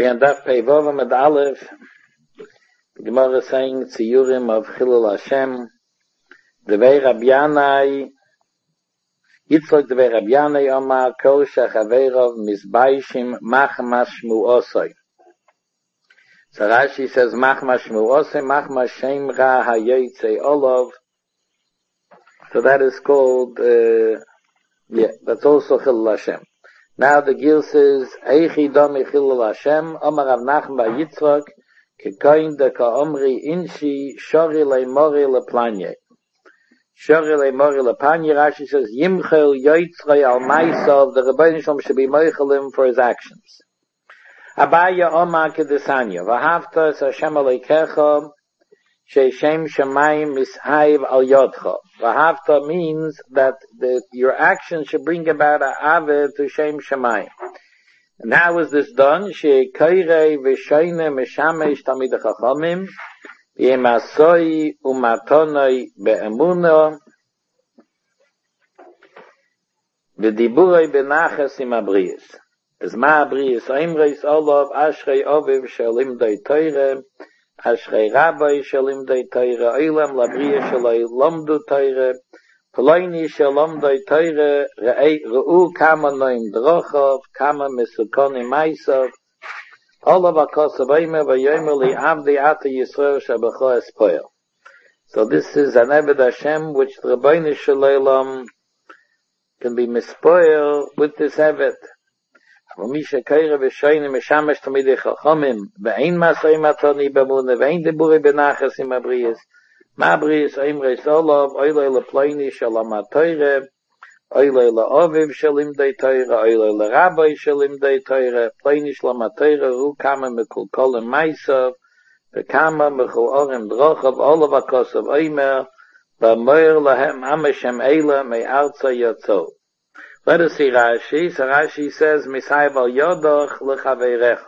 We end up Peivav Med Aleph. The Gemara is saying Tziyurim of Chilul Hashem. Devei Rabbi Yanai, Yitzchak Devei Rabbi Yanai Omar Kol Shechaveirov Mizbaishim Machmas Shmuosai. So Rashi says Machmas Shmuosai, Machmas Shem Ra Hayotzei Olav. So that is called, that's also Chilul Hashem. Now the Gil says, Eichi Domi Chilul Hashem, Omar Rav Nachman Bar Yitzchak, Kekoin de Ka Omri Inshi, Shori Le Mori Le Planye. Shori Le Mori Le Planye, Rashi says, Yimchel Yoitzrei Al Maisov, the Rebbeinu Shalom should be moichelim for his actions. Abaya Omar Kedesanya, V'havta Hashem Aleikecha, Sheishem Shemayim Mishayv Al Yodcha. V'havta means that your action should bring about a ave to Shem Shemayim. And how is this done? She'koirei v'shoine meshamesh tamid chachamim v'yemasoi umatonoi be'emuno v'diburoi be'nachas im abriyas. As ma abriyas oimreis olav ashrei oviv shelimdei teire ashrei rabbi shelimdei teire oilam labriyas sheloi lomdu teire Poloini shalomdoi teire re'u kama noim drochov kama mesukonim maisov olav akosav oime v'yomer li avdi ata Yisrael shabecho espoil. So this is an Eved Hashem which the Rebbeinu Shalom can be mispoil with this Eved. Misha Keira v'shoyne meshamesh tamidei chachamim ve'ein masay matoni b'munah ve'ein diburi b'nachas im abriyas Mabris Imres Olav Oilay LePloini Shalom HaToire Oilay LeOviv Shalim Dei Toire Oilay LeRabbi Shalim Dei Toire Ploini Shalom HaToire Ru Kama Mekul Kolim Maisav V'Kama Mechul Orim Drochav Olav HaKosav Oimer V'Moir Lahem Amashem Eila Me'arza Yotzo. Let us see Rashi. So Rashi says Misayv Al Yodoch L'Chaveirecha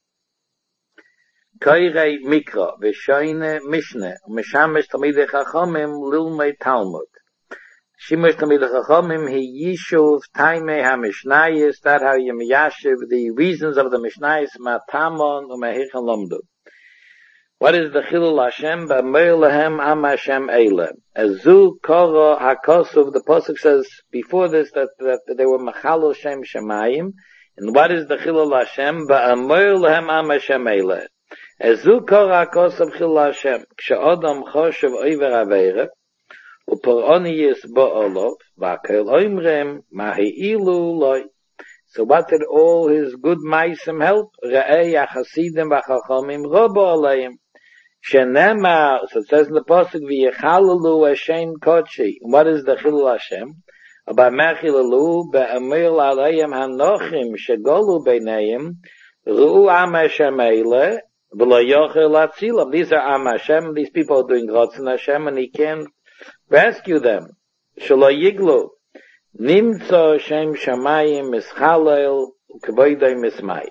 Koirei Mikra, Veshoine Mishne, Meshamesh Tamidei Chachamim, Lilmei Talmud. Shimesh Tamidei Chachamim, He Yishuv, Taime HaMishnayis, that how you miyashiv, the reasons of the Mishnayis, Matamon, Umehichan Lomdu. What is the Chilul Hashem? Ba'meir Lahem Am Hashem Eile. Azu Koro HaKosuv, the Pasuk says before this that they were Machalo Shem Shemayim. And what is the Chilul Hashem? Ba'meir Lahem Am Hashem Eile. Ezu kora kosav chilul Hashem, kshe'odam choshev oiver aveire, u'por'oni yis bo'olov, v'akel oimrem, mahi'ilu loi. So what did all his good maisim help? Re'ei achasidim v'chachomim robo aleim. Shenemar, so it says in the Pasuk, v'yechalalu Hashem kodshi. What is the chilul Hashem? Abamechilalu, be'amir aleim hanochim, shegolu beineim, ru'u am Hashem eile, these are Am Hashem, these people are doing Ratzon Hashem, and he can't rescue them. Shelo yiglu, nimtzo Shem Shamayim mischalel, u'kavoidei mismayit.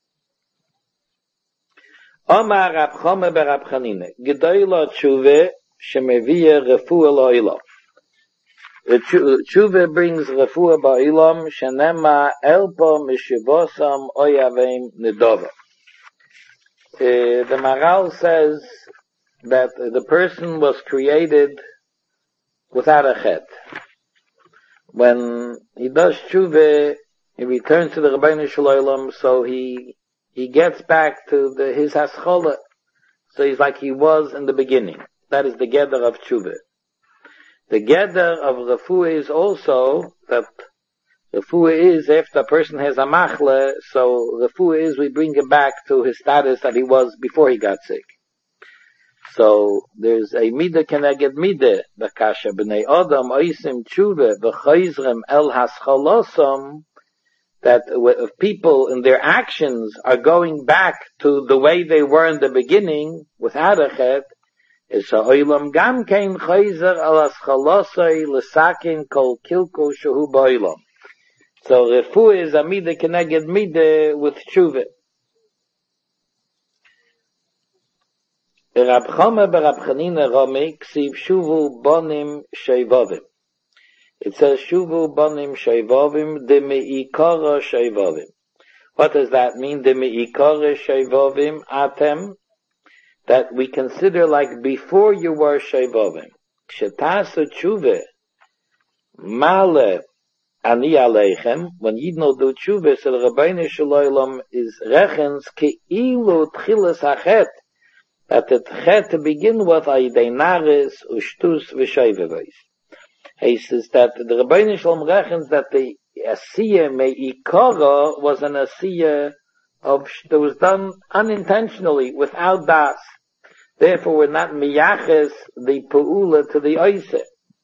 Omar Rab Chome ber Rab Chanine, gedoylo tshuve, shemeviyeh refuah lo'ilam. The tshuve brings refuah ba'ilam, shenema elpo mishivosam oyavim nidova. The Maral says that the person was created without a chet. When he does tshuva, he returns to the Rebbeinu Shalom, so he gets back to his haschola. So he's like he was in the beginning. That is the gather of tshuva. The gather of refuah is also that refuah is if the person has a machle, so refuah is we bring him back to his status that he was before he got sick. So there's a midah keneged midah, the kasha b'nei adam oisim tshuva v'chayzrem el haschalosam, that if people in their actions are going back to the way they were in the beginning without a chet, is ha'olam gam kein chayzer al haschalosai l'sakin kol kilko shehu ba'olam. So refuah is a midah keneged midah with tshuva. Rab Chome ber Rab Chanine Romi ksiv shuvu bonim sheivavim. It says shuvu bonim sheivavim de meikara sheivavim. What does that mean? The me'ikore shevovim atem, that we consider like before you were shevovim. Shetasu tshuve male ani aleichem, when Yidno do tshuve, so the Rabbeinu Shalom is rechens keilu tchilas hachet, that the chet to begin with ayidei naris ushtus v'shayveveis. He says that the Rabbeinu Shalom rechens that the asiyah me'ikara was an asiyah that was done unintentionally, without das. Therefore, we're not miyaches the pu'ula to the oiseh.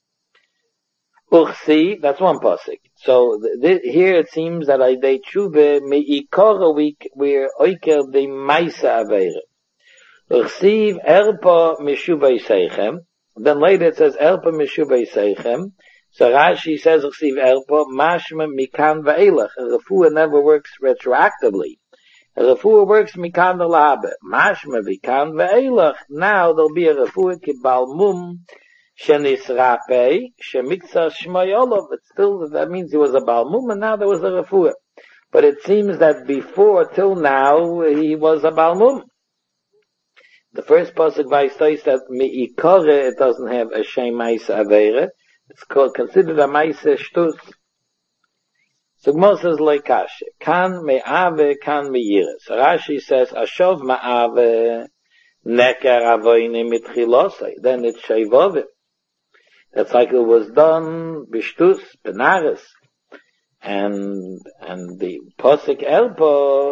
Uchsi, that's one pasuk. So here it seems that ayidei tshuve me'ikara we're oiker the maisa aveire. Uchsiv erpa mishubei seichem. Then later it says erpa mishubei seichem. So Rashi says Uchsiv erpa mashma mikan ve'elach. A refuah never works retroactively. A refuah works mikan v'lahabe. Mashma mikan ve'elach. Now there'll be a refuah kibal mum shenisrape shemiksa shmoyolov. But still, that means he was a balmum, and now there was a refuah. But it seems that before, till now, he was a balmum. The first pasuk by states that me'ikore, it doesn't have a shem ma'isa aveire. It's considered a ma'isa shtus. So Gemara says leikashe, kan me'ave, kan me'yire. So Rashi says, ashov ma'ave neker avoyne mitchilosai. Then it's shevovim. That cycle was done b'shtus, benaris. And the pasuk erpo,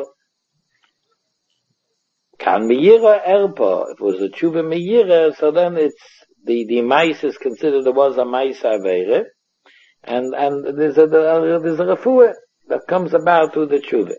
kan me'yire erpo. If it was a tshuva me'yire, so then it's, the mais is considered there was a mais aveire. And there's a refuah that comes about through the tshuva.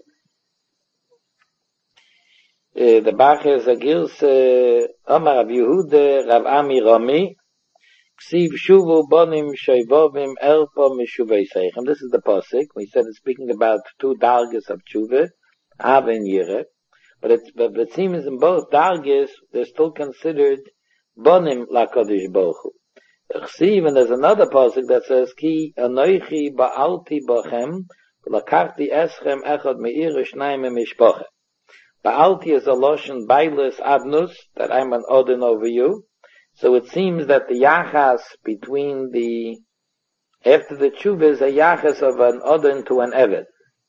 The Bach is a girs, Omar Rav Yehuda, Rav Ami Rami, Ksiv Shuvu Bonim Shevovim Erpo Mishuvei Seichem. This is the pasuk. We said it's speaking about two dargis of tshuva, Av and Yire. But it seems in both dargis, they're still considered Bonim LaKadosh Baruch Hu. And there's another pasuk that says, Ki anoichi ba'alti bachem, lakachti eschem echad me'ir shnayim mishpochem. Ba'alti is a lotion bailis adnus, that I'm an odin over you. So it seems that the yachas between after the tshuva is a yachas of an odin to an eved.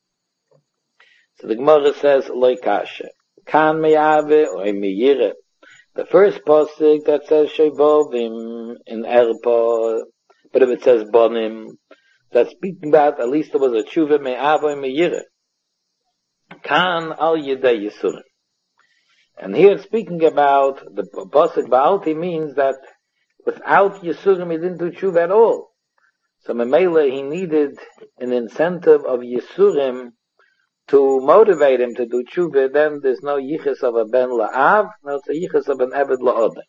So the Gemara says, loikashe, kan me'ave or me'yire. The first pasuk that says shevovim in erpo, but if it says bonim, that's speaking about at least there was a tshuva me'avo me'yire. Kan al yedei yisurim. And here it's speaking about the pasuk ba'alti means that without yisurim he didn't do tshuva at all. So memela he needed an incentive of yisurim to motivate him to do tshuva. Then there's no yichus of a ben la'av, no, it's a yichus of an eved la'odeh.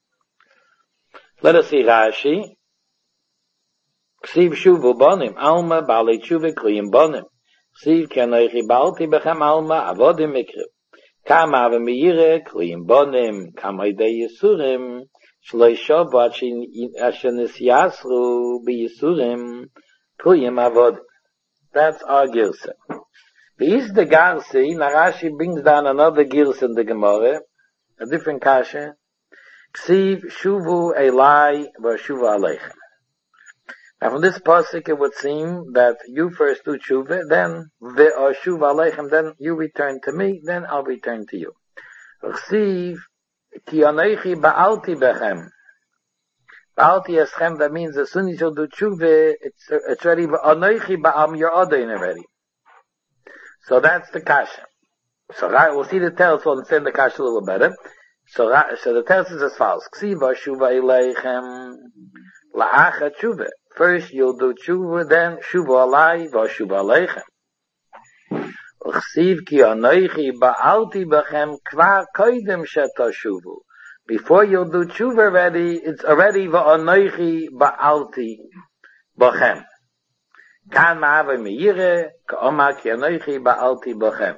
Let us see Rashi. Ksiv shuvu bonim, alma ba'alei tshuva kliyim bonim. Ksiv kenoichi ba'alti bechem alma avodim mikriv. Kama ave me'yire kliyim bonim, kama idei yisurim, shloi shovu asher nisyasru b'yisurim kliyim avodim. That's our girsa. Is the Garsi, Narashi brings down another girs in the Gemara, a different kasha. Ksiv shuvu elai v'shuvu aleichem. Now from this pasuk it would seem that you first do tshuva, then v'shuvu aleichem, then you return to me, then I'll return to you. Ksiv ki anoichi ba'alti bechem. Ba'alti eschem, that means as soon as you do tshuva, it's ready. Anoichi ba'am, you're odain already. So that's the kasha. So we'll see the tell, so we'll understand the kasha a little better. So the tell is as follows. Ksiva shuva eleichem la'acha tshuva. First you'll do tshuva, then shuva alai v'shuva aleichem. Ksiv ki anoichi ba'alti bechem kvar koidem shetashuvu. Before you'll do tshuva already, it's already v'anoichi ba'alti bechem. Kan ma'ave me'yire, ka'oma ki anoichi ba'alti bochem.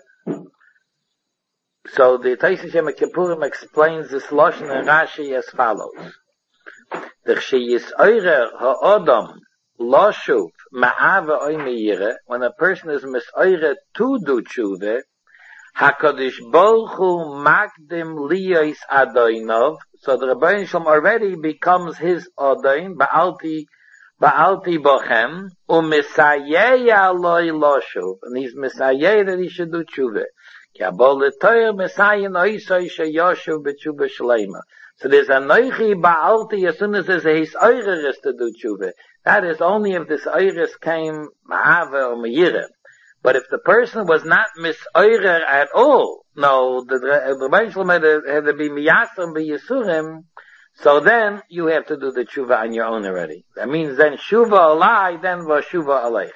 So the Taisus Yom Kippurim explains this lashon in Rashi as follows. The Chshiyis oirer ha'odam Loshuv ma'ava oy meire, when a person is misoire to do tshuva, HaKadosh Baruch Hu magdim liyos adoinov, so the Rebbeinu Shalom already becomes his adoin, ba'alti bochem, u'misayeh aloi loshuv, and he's misayeh that he should do tshuva. Ki abol l'toyer misayin oisoi sheyoshuv b'tshuva shleima. So there's a noichi ba'alti as soon as there's a his oiris to do tshuva. That is only if this oiris came ma'ava or me'yireh. But if the person was not misoirer at all, no, the Rebbeinu Shalom had to be miyasam b'yisurim, so then you have to do the tshuva on your own already. That means then shuva alai, then vashuva aleichem.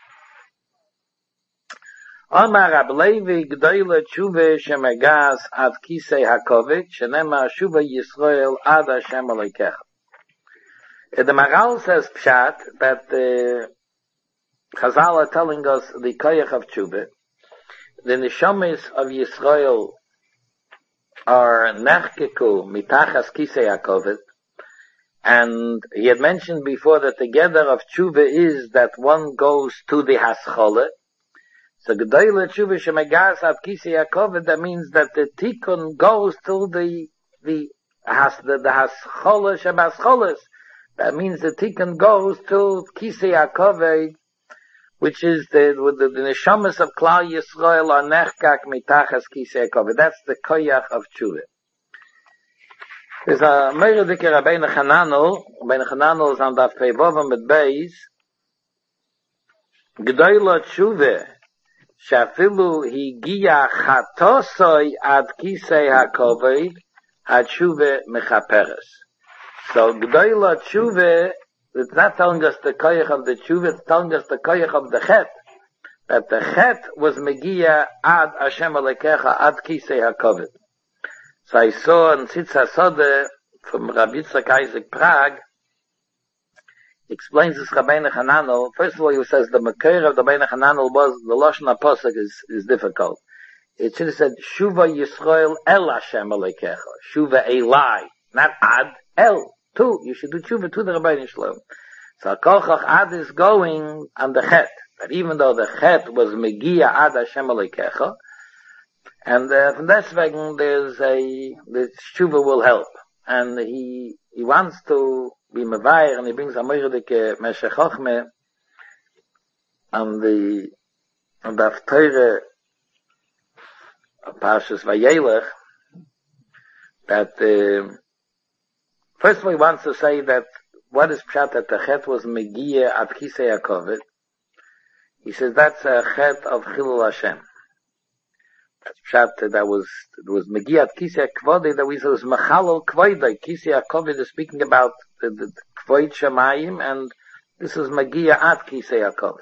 Amar Rab Levi gdoila tshuva shemegaz ad kisei hakovit, shenema shuva Yisrael ad Hashem aleikecha. The Maral says pshat that Chazal are telling us the koyach of tshuva. The neshamis of Yisrael are nechkeku mitachas kisei hakovit, and he had mentioned before that the gather of tshuva is that one goes to the haschole. So gedoyle tshuva shemegas ad kisei hakovit, that means that the tikkun goes to the haschole shebascholes. That means the tikkun goes to kisei hakovit, which is the neshamas of Klal Yisrael are nechkak mitachas kisei hakovit. That's the koyach of tshuva. There's a Meir Dike Rabbeinu Chananel. Rabbeinu Chananel is on Daf Pei Vav mit Beis. Gdoila tshuva shafilu higia chatosoi ad kisei hakovit hatshuva mechaperes. So gdoila tshuva, it's not telling us the koyach of the tshuva, it's telling us the koyach of the chet. That the chet was megia ad Hashem alekecha ad kisei hakovit. So I saw in Tzitz HaSodeh from Rabbi Yitzchak Isaac Prague, explains this Rabbeinu Chananel. First of all, he says the Makir of the Rabbeinu Chananel was, the Lashon HaPosek is difficult. It should have said, Shuva Yisrael el Hashem alekecha. Shuva elai. Not ad, el. Two. You should do tshuva to the Rebbeinu Shalom. So Kochach ad is going on the chet. That even though the chet was megia ad Hashem alekecha, and from this wegen the tshuva will help. And he wants to be mevayer, and he brings a moirdike Meshech Chochmeh on the Haftarah of Parshas Vayelech, that first of all he wants to say that what is pshat that the chet was megia ad kisei hakovit. He says that's a chet of Chilul Hashem. That's pshat that was megia ad kisei hakvodi, that we said was machalol kvoidai. Kisei hakovit is speaking about the kvoid shemayim, and this is megia ad kisei hakovit.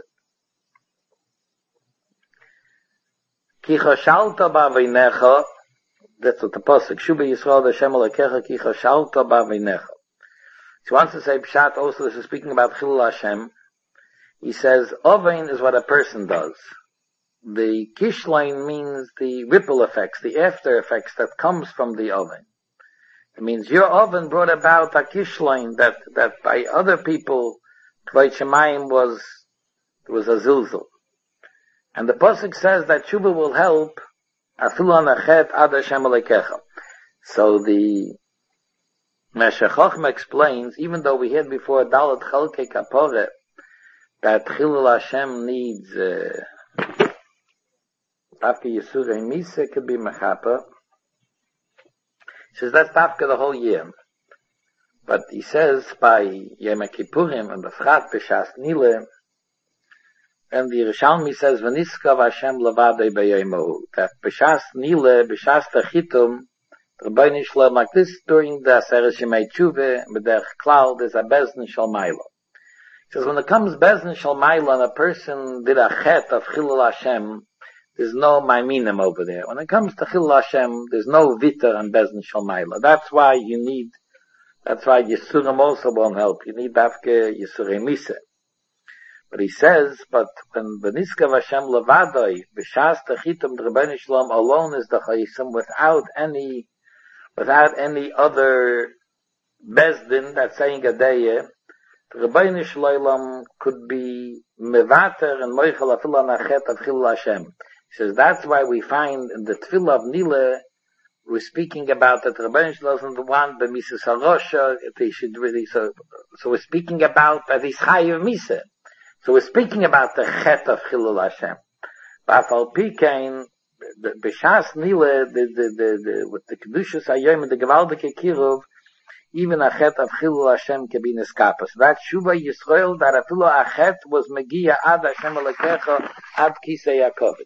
Ki choshalta ba'aveinecha. That's what the pasuk. Shuva Yisrael Hashem alekecha ki choshalta ba'aveinecha. He wants to say pshat also. This is speaking about Chilul Hashem. He says ovein is what a person does. The kishlein means the ripple effects, the after effects that comes from the oven. It means your oven brought about a kishlein that by other people, Kvod Shemayim was a zilzul. And the pasuk says that tshuva will help afilu anachet ad Hashem alekecha. So the Meshech Chochmeh explains, even though we had before Dalet Chalkei Kaporet, that Chilul Hashem needs Tafka Yisurei Misa could be Mechapa. He says that's Tafka the whole year. But he says by Yom Kippurim and the B'frat B'shas Nile, and the Yerushalmi says V'niskav Hashem Levadei B'yomohu, that B'shas Nile, B'shas Techitum, the Rebbeinu Shalom, like this during the Aseret Shemei Tshuva, B'derech Klal, there's a Bezdin Shal Maila. He says when it comes Bezdin Shal Maila and a person did a chet of Chilul Hashem, there's no Maiminim over there. When it comes to Chilul Hashem, there's no Vitar and Bezdin Shal Maila. That's why Yisurim also won't help. You need Dafke Yisurei Misa. But he says, but when V'niskav Hashem Levadoi, B'shas Techitum, the Rebbeinu Shalom alone is the Chayisim without any other Bezdin that's saying a day, the Rebbeinu Shloim could be mevater and moichel afil on achet of Chilul Hashem. He says that's why we find in the Tefillah of Nile we're speaking about that Rebbeinu Shloim doesn't want the Mises Harosha. They should really so we're speaking about that he's chayiv Misa. So we're speaking about the chet of Chilul Hashem. Ba'afal Pikein the B'shas Nile with the Kedushas Hayom and the Gewaldike Kiruv, even a chet of Chilul Hashem can be neskapas. That Shuva Yisrael, that afilu a chet was Megia ad Hashem Alekecha ad Kisei Yaakov.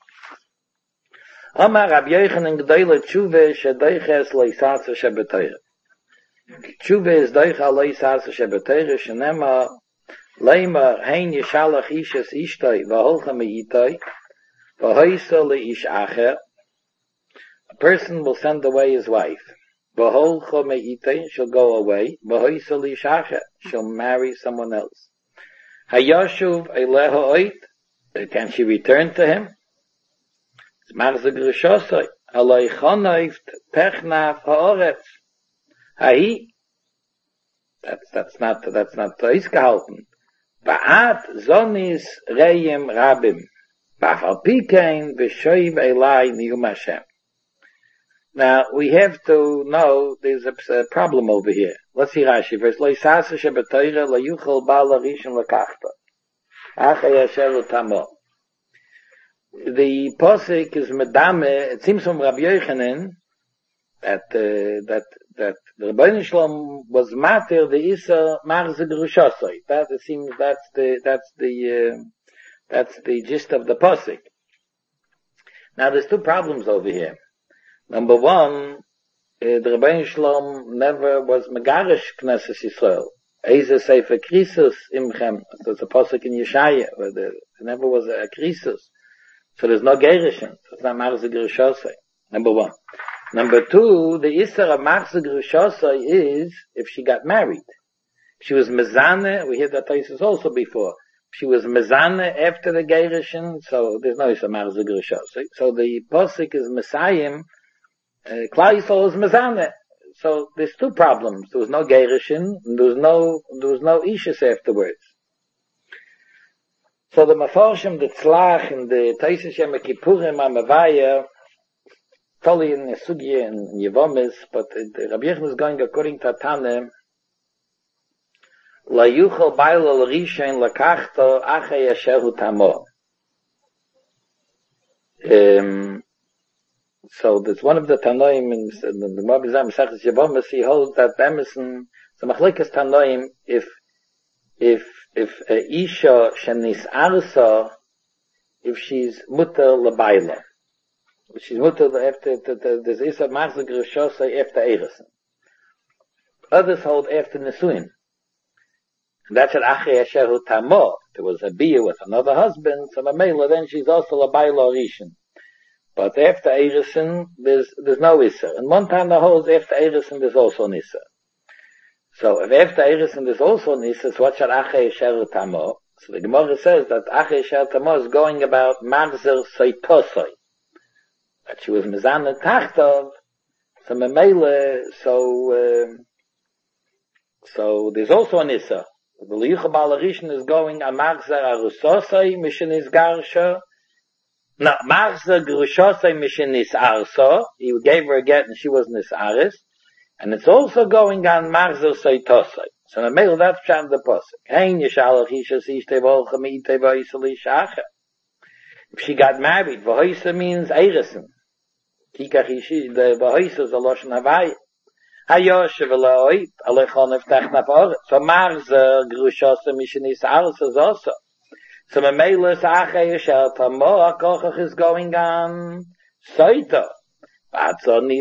Amar Rabbi Yochanan G'dayla Tshuva shedoiches loisatsa shebetoira. Tshuva is doicha loisatsa shebetoira shenema leima hein yishalach ishes ishtoi v'holcha me'itoi v'hoisa le'ish acher. A person will send away his wife. V'holcha me'itoi, she'll go away. V'hoisa le'ish acher, she'll marry someone else. Hayoshuv eileho oit, can she return to him? Marze Grishosoi, Aloi Chonoift, Pechnaf Haaretz. Hai, that's not Toisgehalten. Ba'at Zonis Reim Rabim. Ba'afal Pikein, V'shoiv Elai Niyum Hashem. Now, we have to know there's a problem over here. Let's see Rashi. Verse Lo Yisasa Shebetoira, Lo Yuchel Ba'al Rishon L'Kachta. Achai Asher L'Tamo. The posik is medame. It seems from Rabbi Yochanan that the Rebbeinu Shalom was matir the isa marze gerushosoi. That it seems that's the gist of the posik. Now there's two problems over here. Number one, the Rebbeinu Shalom never was megarish Knesset Yisrael. Eize sefer krisus imchem. That's a posik in Yeshaya where there never was a krisus. So there's no gerishin. So it's not marze gerushosai. Number one. Number two, the isser of marze gerushosai is if she got married. She was mezane. We heard that places also before. She was mezane after the gerishin. So there's no isser marze gerushosai. So the posik is mesayim. Klal Yisrael is mezane. So there's two problems. There was no gerishin. There was no ishus afterwards. So the Mefarshim, the Tzlach, and the Taisis Yom Kippurim, Amavaya, totally in Sugya and Yevomis, but Rabbi Yochanan is going according to Tane, La Yuchel Bail Al Rishon Lakachto Achei Asheru Tamo. So there's one of the Tanoim in the Mabizam Sachas Yevomis, he holds that Emerson, the Machlikas Tanoim, if Isha shenis arsa, if she's mutter lebaila, if she's mutter after there's isa marze gerushosai after erison. Others hold after nesuin, and that's at achei asher tamo. There was a bia with another husband, so mamela then she's also lebaila rishon. But after erison, there's no isa. And one time the holds after erison there's also an isa. So if after Erison there's also Nisa, so what shall Achei Asher Tamo? So the Gemara says that Achei Asher Tamo is going about Marzer Soitosoi. That she was Mezane Tachtov, so Memele, so there's also a Nisa. The Liyucha Baal Rishon is going on Marzer Arusosoi, Mishin is Garsha. No, Marzer Gerushosoi, Mishin is Arso. He gave her a get and she was Nisaris. And it's also going on Marzer Soitosai. So the male that's pshat the posuk. Hein yishalach isha sishtei volcha me'itei v'hoisa l'ishacha. If she got married, v'hoisa means eiresen. Kikach ishi, the v'hoisa is a loshen havaya. Hayoshe v'lo'oit, alechon eftach naforet. So Marzer gerushosa mishenis aros is also. So the male is achei yishal tamo, akochach is going on Soito. So the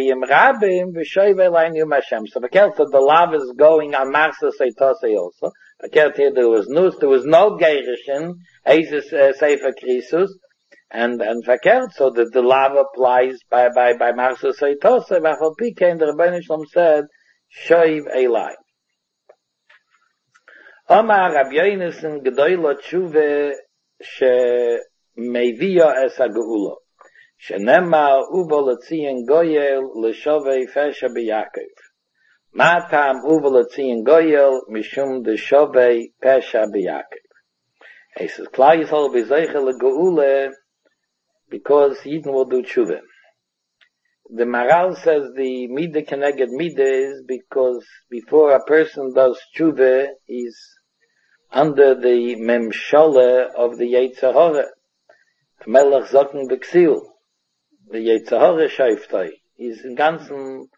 love is going on Marsa Seitose also. Here there was no Gerishin, Sefer Krisus, and Verkehrt, so that the love applies by Marsa Seitose. V'achal Pikein, the Rebbeinu Shalom said, Shoiv Elai. Omar Rabbi Yonasan Gedoyla Tshuve she Mevia es HaGeula. Shenema ubo letzion goyel leshovei fesha b'Yakov. Matam uvelatzian goyel mishum de shovei pesha b'Yaakov. He says, Klal Yisrael b'zeichel geule, because Yidden will do tshuva. The Maral says the Midah Keneged Midah is because before a person does tshuva, he's under the memshala of the Yetzer Hara. Melech Zocken B'Ksil. The Yetzer Hara Shaiftoi. He's in ganzen,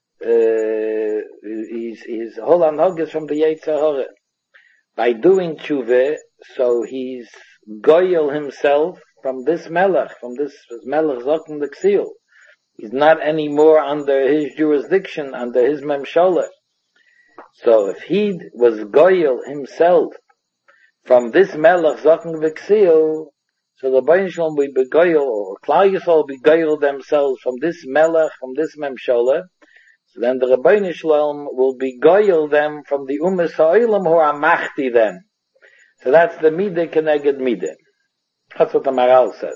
his whole anhog is from the Yetzer Hara. By doing tshuva, so he's goyel himself from this Melech, from this Melech Zocken B'Ksil. He's not anymore under his jurisdiction, under his memshala. So if he was goyel himself from this Melech Zocken B'Ksil, so the Rebbeinu Shalom will be goyel, or Klal Yisrael will be goyel themselves from this Melech, from this memshala. So then the Rebbeinu Shalom will be goyel them from the Umas Ha'olam who are machti them. So that's the Midah Keneged Midah. That's what the Maral says.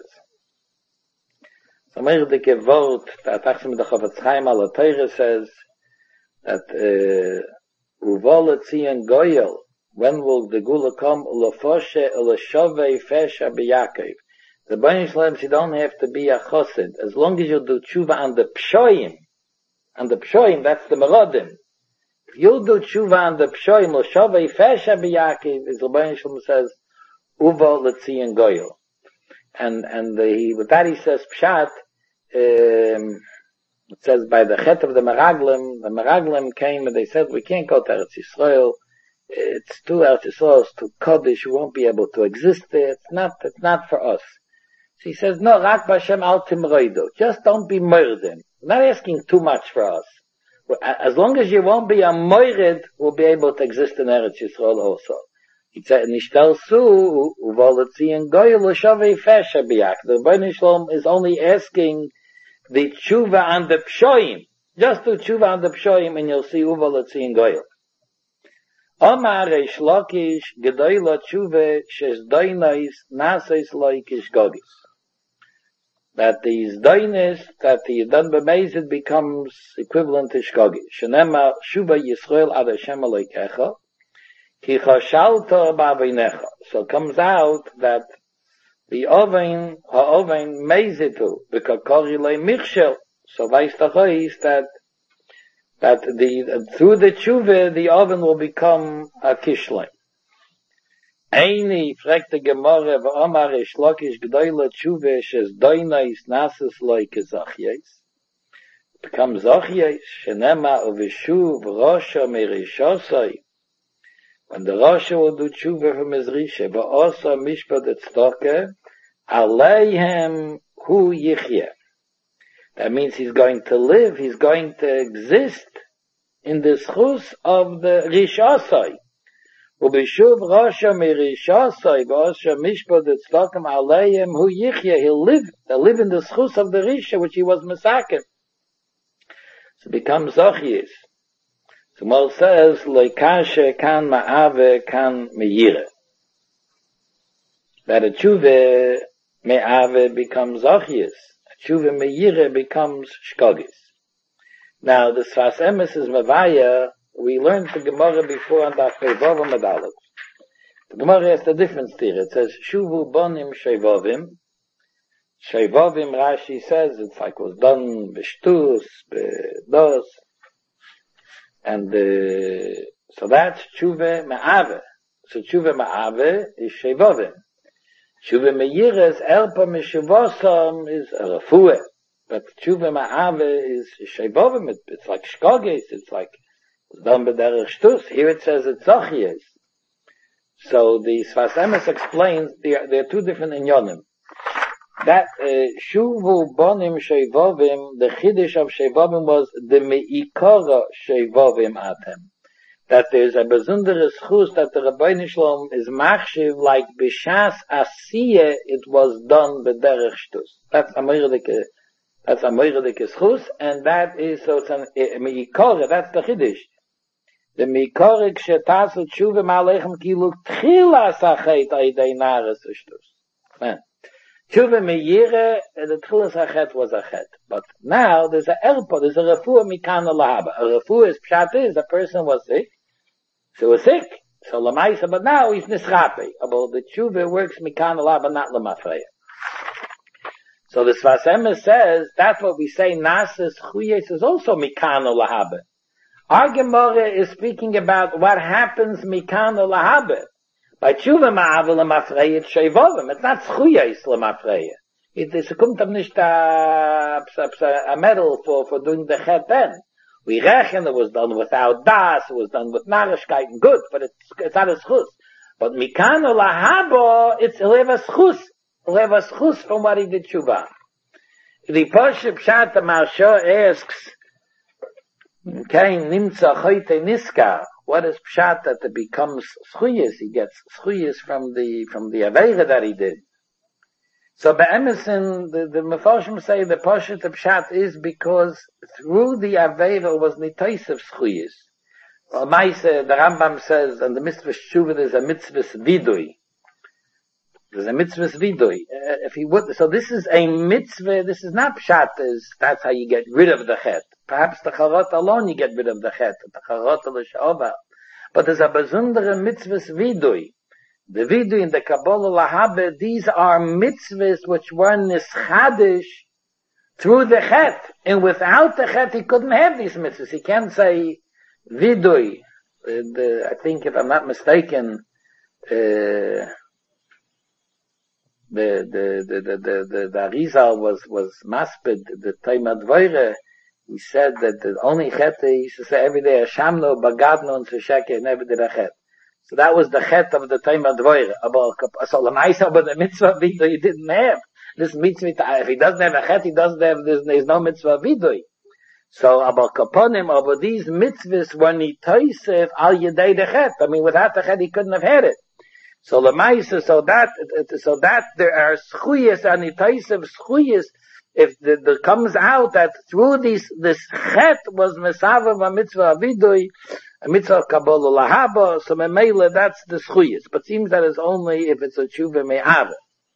So Merdike Wort, that Achsim the Chofetz Chaim al Torah says that Uvol Etzion Goyel, when will the Gula come? Ulafoshe Ulashovei Fesha b'Yaakov. The Rebbeinu Shalom, you don't have to be a chosid as long as you do tshuva on the pshoim. On the pshoim, that's the merodim. If you do tshuva on the pshoim, Ulashovei Fesha b'Yaakov, as the Rebbeinu Shalom says, Uvol Etzion Goyel. And with that he says pshat. It says by the chet of the Meraglim came and they said we can't go to Eretz Yisrael. It's too Eretz Yisrael, it's too Kodesh, we won't be able to exist there. It's not for us. So he says, no, Rak B'Hashem al timroido. Just don't be murdered. Not asking too much for us. As long as you won't be a moired, we'll be able to exist in Eretz Yisrael also. He said, Nishtel Su, Uvolatzian Goyel Shavei Fesha B'Yaakov. The Rebbeinu Shalom is only asking the tshuva and the pshoim. Just do tshuva and the pshoim and you'll see Uvolatzian Goyel. Omar Reish Lakish, Gedoyla tshuva, Shes Doinais, Naseis Loikish Gogis. That these Doinis, that the Yidon B'Mezid becomes equivalent to Shkogis. Shenema, Shuva Yisrael Ad Hashem Elokecha. So it comes out that the oven, ha'oven mezitu, b'kakori le michshel. So weiß doch is that through the tshuva, the oven will become a kishlein. Eini, fragt the Gemara, v'omar ish lokish g'doyle tshuva, shes doinais nasis loike zachyes. Becomes zachyes, shenema uvishuv rosha merishosai. When the Rasha will do tshuva from his risha, but also mishpat etztoke, aleihem hu yichye. That means he's going to live, he's going to exist in the schus of the rishasai. Ubishuv Rasha mi rishasai, but also mishpat etztoke, aleihem hu yichye. He'll live in the schus of the risha, which he was masakin. So it becomes zachyes. So Mol says, Leikashe kan ma'ave kan meyire. That a tshuva me'ave becomes zachyes. A tshuva meyire becomes shkogis. Now, the Sfas Emes is Mavaya. We learned the Gemara before on Daf Mevavim Adalet. The Gemara has the difference here. It says, Shuvu bonim shevavim. Shevavim, Rashi says, it's like it was done b'shtus, b'dos. And so that's tshuva ma'ave. So tshuva ma'ave is shevavim. Tshuva me'yire is elpa meshuvosam is a refuah. But tshuva ma'ave is shevavim. It's like shkogis. It's like done b'derech shtus. Here it says it's zachyes. So the Sfas Emes explains there are two different inyonim. That shuvu bonim shevavim, the chiddush of shevavim was the meikara shevavim atem. That there's a besondere schus that the Rebbeinu Shalom is machshiv like b'shas asiyeh it was done b'derech shtus. That's a meirdike schus, and that is so it's a meikara. That's the chiddush. The meikara kshetas tshuva ma'alechem kilu tchilas achet aidei nares shtus. Tshuva meyire, the tchilas hachet was a chet. But now there's a elpo, there's a refuah mikana lahaba. A refuah is pshat is, the person was sick. So he was sick. So lamaisa, but now he's nisrape. But the tshuva works mikana lahaba, not lamafreya. So the Sfas Emes says, that's what we say, Nases Chuyes is also Mikano Lahabe. Our Gemara is speaking about what happens Mikano Lahabe. By Tshuva Ma'avel Lamafreya, it's Shevovim. It's not Chuyes Lamafreya. It kommt up nicht a medal for doing the chet then. We reckon it was done without das, it was done with narishkeit and good, but it's not a schus. But Mikano Lahabo, it's a schus. He'll have a schus from what he did tshuva. The Pashup Pshat, the Maharsha asks, okay, nimtza choyte niska, what is Pshat that it becomes schuyas? He gets schuyas from the Aveira that he did. So by Emerson, the Mefarshim say the Pashup Pshat is because through the Aveira was nitois of schuyas. Well, Maise, the Rambam says, and the mitzvah tshuva is a mitzvah vidui. There's a mitzvah vidui. If he would, so this is a mitzvah. This is not pshat. That's how you get rid of the chet. Perhaps the charot alone you get rid of the chet. The charot l'shava. But there's a besondere mitzvah vidui. The vidui in the Kabbalah lahabe. These are mitzvahs which were nischadish through the chet, and without the chet he couldn't have these mitzvahs. He can't say vidui. I think, if I'm not mistaken, the Arizal was maspid, the Taimad Voire. He said that the only chet he used to say every day, Hashamno, Bagadno, and Sesheke, never did a chet. So that was the chet of the Taimad Voire. So Lamaisa, but the mitzvah vidui he didn't have. This mitzvah, if he doesn't have a chet, he doesn't have, there's no mitzvah vidui. So, about kaponim, over these mitzvahs were nitoisef al yedei the chet. I mean, without the chet, he couldn't have had it. So lemaisa, so that there are schuyas and nitoisef schuyas. If there comes out that through this chet was mesavav a mitzvah avidui, a mitzvah kabbalah lahaba, so memela, that's the schuyas. But seems that is only if it's a tshuva me'ava.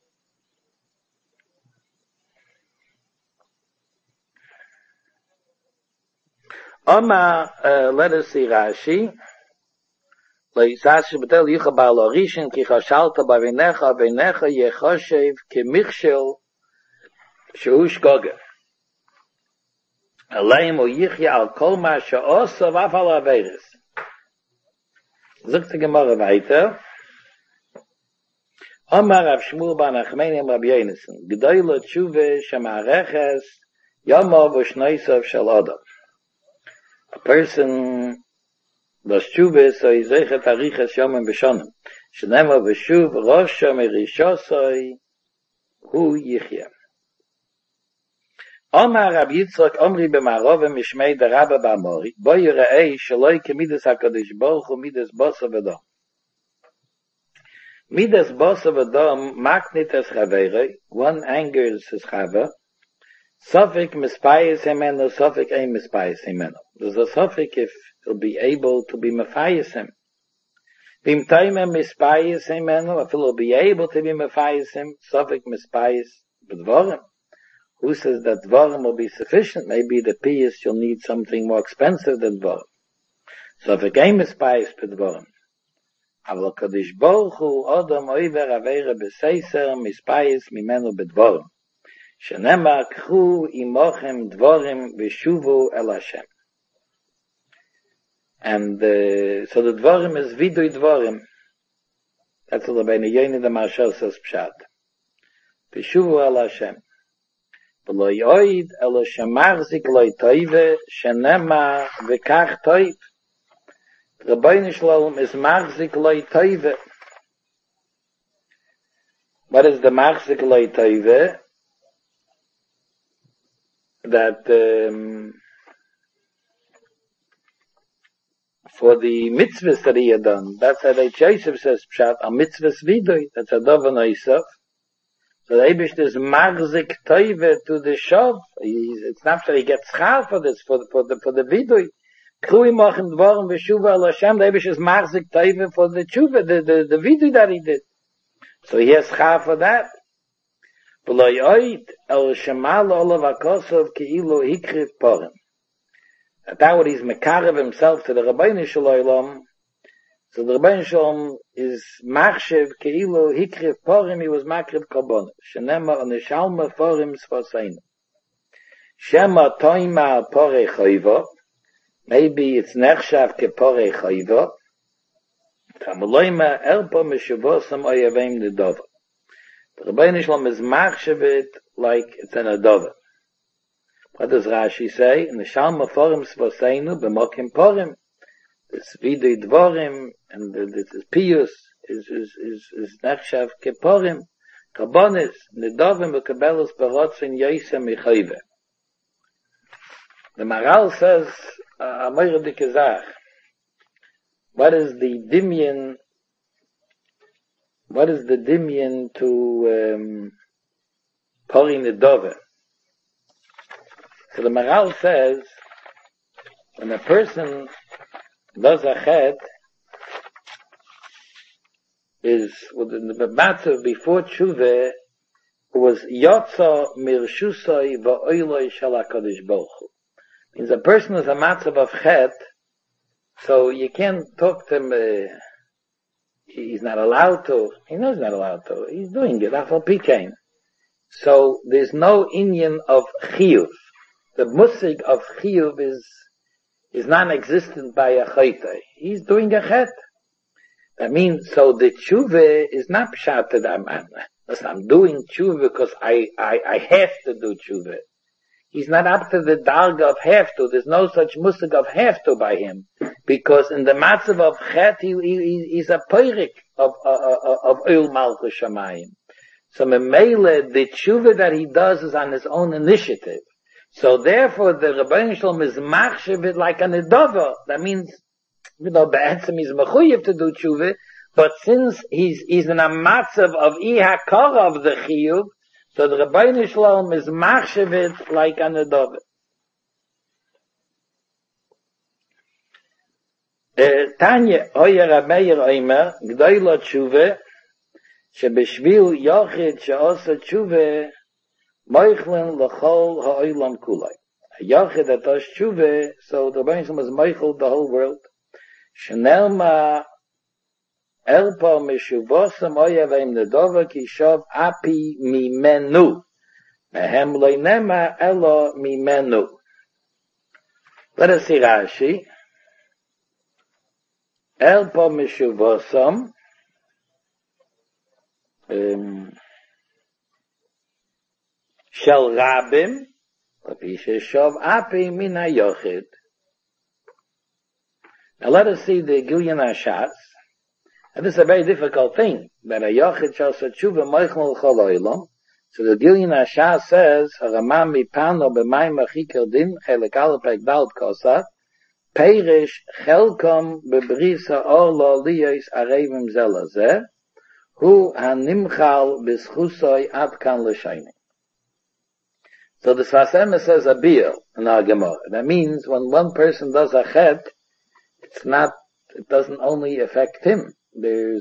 Let us see Rashi. Leisashi betel yichabal orishin ki chashalta bavinecha vinecha yechoshev kemichshel sheush goge. Aleim o yichya al kol ma she'osa v'afal averis. Zegt the Gemara weiter. Omar Rav Shmuel bar Nachmani Rabbi Yonasan. G'dayla tshuve shemareches yomov v'shnoisav shel adam. A person was tshuva, so he's zeichet ariches yomim b'shonim. Shenema v'shuv rosha merishosoi hu yichya. Omar Rab Yitzchak Omri b'marove mishmei derabba b'amori bo yirei shaloi kemidas HaKadosh Baruch Hu midas bosa v'dom. Midas bosa v'dom maknit es chaverei, one angers his chaver, Sofik mispayis himeno, Sofik ein mispayis himeno. There's a Sofik if he'll be able to be mefayis him. Vim taime mispayis himeno, if he'll be able to be mefayis him, Sofik mispayis b'dvorim. Who says that dvorim will be sufficient? Maybe the piyas you'll need something more expensive than dvorim. Sofik ein mispayis b'dvorim. Aval Kadosh Baruch Hu Adam oiver aveira b'seiser mispayis mimeno b'dvorim. Shenema k'chu imochem dvorim v'shuvu el Hashem. And so the dvorim is vidui dvorim. That's what the Yoni the Marshal says pshat. V'shuvu el Hashem. V'lo yoid elo shemarzik lo toive shenema v'kach toiv. The Rebbeinu Shalom is marzik lo toive. What is the marzik lo toive? That for the mitzvahs that he had done, that's how the Joseph says pshat a mitzvahs vidui. That's a davar noisaf. So the Eibush is marzik toive to the shov. It's not that he gets schar for this for the vidui. Krui machen dvorim v'shuva al Hashem. The Eibush is marzik toive for the tshuva, the vidui that he did. So he has schar for that. V'lo yoid el shemal olav akosov ke'ilu hikriv porim. That what he's mekarev himself to the Rabbeinu Shalom. So the Rabbeinu Shalom is machshev ke'ilu hikriv porim, he was makriv korbanos. Shenema onishalma porim svaseinu. Shema toima porei choiva. Maybe it's nechshav ke porei choiva. Tamuloima elpo meshuvosam oyavim nedova. The Rabbeinu Shalom is machshev it like it's an adova. What does Rashi say? In the Shalma Forim Svaseinu, B'mokim Porim, this Vidui Dvorim, and this Pius, is Nechshav Keporim, Karbonis, Nedovim, V'kabelus Barotzin, Yosem, Michayve. The Maral says, Amoyre Dikezach, what is the Dimyan to Porim Nedovim? So the Maral says, when a person does a chet, is with the matzah before tshuva, was yotza mirshusay va'oiloi shel HaKadosh Baruch Hu. Means a person is a matzah of chet, so you can't talk to him. He's not allowed to. He knows he's not allowed to. He's doing it. Afal pikein. So there's no inyan of chiyuv. The musig of chiyuv is non-existent by a chaytay. He's doing a chet. That means, so the tshuva is not pshated. I'm doing tshuva because I have to do tshuva. He's not up to the darga of have to. There's no such musig of have to by him. Because in the matzav of chet, he's a peirik of Eul Malchus Shamayim. So memele, the tshuva that he does is on his own initiative. So therefore, the Rabbeinu Shalom is machshev like an edova. That means, be'etzem he's mechuyev to do tshuva, but since he's in a matzav of ihakara of the chiyuv, so the Rabbeinu Shalom is machshev like an edova. Tanya, Oyer Ameir Oimer, G'dayla tshuva, shebeshvil yochid she'osa tshuva, Moichlin l'chol ha'olam kulay. A yachid that does tshuva, so the Rebbeinu Shalom is moichel the whole world. Shenelma elpa meshuvosam oyavim nedova ki shov api mimenu. Mehem loinema elo mimenu. Let us see Rashi. Elpa meshuvosam Shel Rabim, Shov Api Min HaYochid. Now let us see the Gilyon HaShatz. And this is a very difficult thing, that a Yochid shall say tshuva moichel l'chol olam. So the Gilyon HaShatz says, Haramam mipano b'mayim achikar din, chelik al pek dalt kosa, peirish chelkom bebris ha'or lo liyos arevim zelazeh, hu hanimchal b'schusoy ad kan l'shaynim. So the Sfas Emes says a biur in our Gemara. That means when one person does a chet, it doesn't only affect him. There's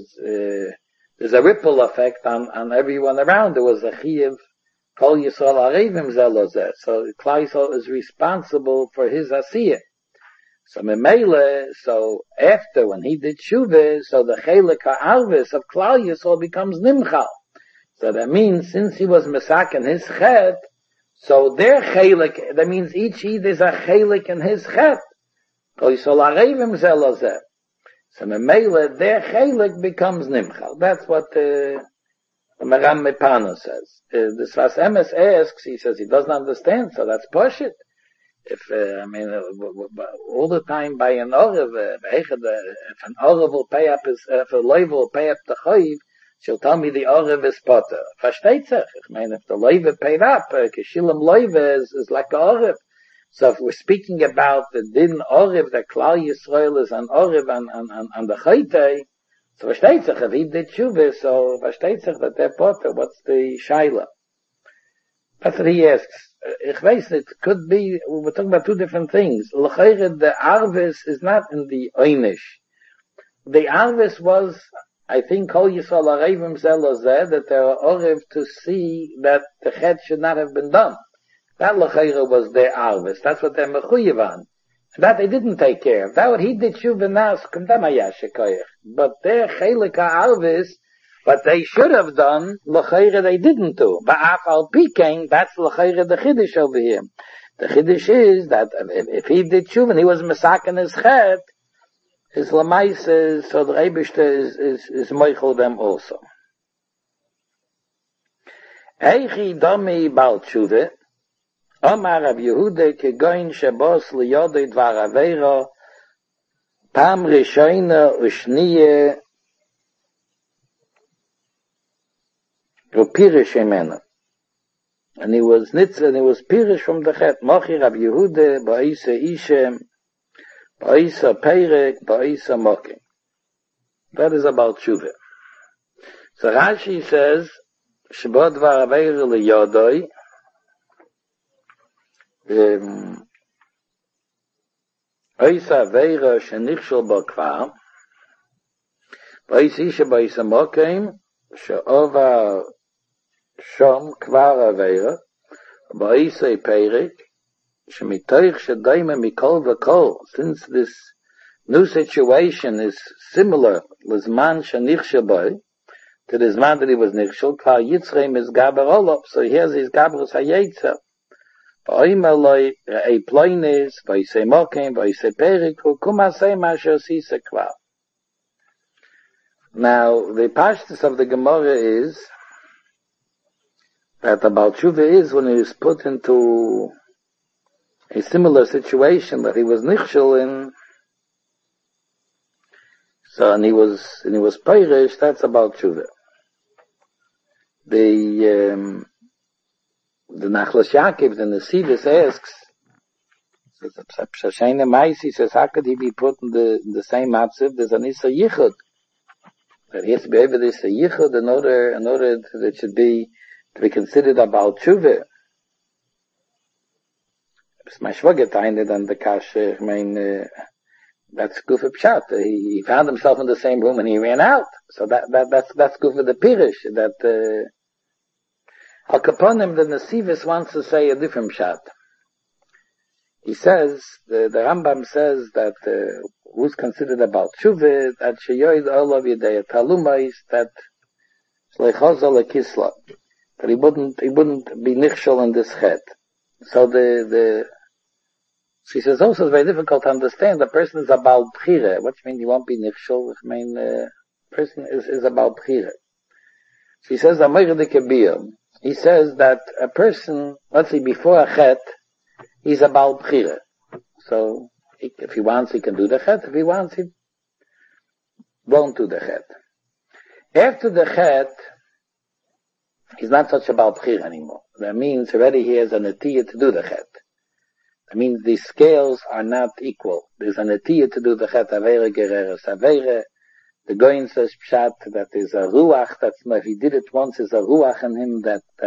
a ripple effect on everyone around. There was a chiyuv, kol yisrael arevim zelozeh. So Klal Yisrael is responsible for his asiyah. So memele, so after when he did shuvah, so the chelik ha'arvis of Klal Yisrael becomes nimchal. So that means since he was mesaken his chet, so their chelik, that means each Eid is a chelik in his chet. So memele, their chelik becomes nimchal. That's what the Maram Mepano says. The Sfas Emes asks, he says he doesn't understand, so that's poshit. If, all the time by an Orev, if an Orev will pay up if a Leiv will pay up the Chayiv, she'll tell me the Orev is potter. Versteht sich? If the Leiv paid up, Keshilam Leiv is like the Orev. So if we're speaking about the Din Orev, that Klal Yisrael is an Orev on the Chaytei, so versteht sich, if he did Shuvah, so versteht sich that they're potter. What's the Shaila? That's what he asks. Ich weiß, it could be, we're talking about two different things. L'chayre, the Arvis is not in the Oynish. The Arvis was I think Kol Yisrael Arevim Zelazeh, that they are Orev to see that the Chet should not have been done. That L'chaira was their Arvis. That's what they're Mechuyev on. That they didn't take care of. That what he did Shuvanas, but their Chelika Arvis, what they should have done, L'chaira they didn't do. But Afal Pikein, that's L'chaira the Chiddush over here. The Chiddush is that if he did Shuv and he was Mesaken his Chet, his Lamais is, so the Eibishter is Moichel them also. Eichi Domi Bal Tshuve, Omar Rav Yehuda Kegoin Shebos Liyodei Dvar Aveiro, Pam Rishoina Ushniye Upirish Emena. And he was Nitz, and he was Pirish from the Chet. Mochi Rav Yehuda Ba'isa Ishem, Ba'isa Peirek, Ba'isa Mokim. That is about Tshuva. So Rashi says, Shebot Dvar Aveiro Liyodei, Oisa Aveiro Shenichshel Bokvar, Ba'isa Isha Ba'isa Mokim, She'ova Shom Kvar Aveiro, Ba'isa Peirek, Shemitoich Shedaima Mikol V'Kol, since this new situation is similar, Lizman Shenichshel Boi, to the Zman that he was Nichshel, Kvar Yitzchim is Gaber Olop, so here's his Gaberus HaYetzer. V'oimeloi Re'ei Ploinis, V'isei Mokim, V'isei Perik, V'kumasei Masher Sisa Kvar. Now, the pashtus of the Gemara is that about Tshuva is when he is put into a similar situation that he was nichshel in, so and he was peirish, that's about Tshuva. The Nachlas Yaakov, the Nesivis asks, Shashayna Maisi says, how could he be put in the same matziv? There's an Issa Yichud. That he has to be able to say Yichud in order that it should be, to be considered about Tshuva. It's my Shvaget eined on the Kasher, I mean, that's Gufa Pshat. He found himself in the same room and he ran out. So that's Gufa the Pirish, that, Al Kaponim, the Nesivis wants to say a different Pshat. He says, the Rambam says that, who's considered about Tshuva, that Sheyoid Olav Yedei Talumais, that Shleichozol Kisla, that he wouldn't be nichshel in this chet. So she says also it's very difficult to understand. The person is about Bchire. What do you mean you won't be nichshel? I mean, person is about Bchire. She says, Amir de Kebir. He says that a person, let's say before a chet, he's about Bchire. So, if he wants, he can do the chet. If he wants, he won't do the chet. After the chet, he's not such about Bchir anymore. That means already he has a netiyah to do the chet. That means the scales are not equal. There's a netiyah to do the chet, avere gereres avere. The Goyin says pshat, that is a ruach, that's, if he did it once, is a ruach in him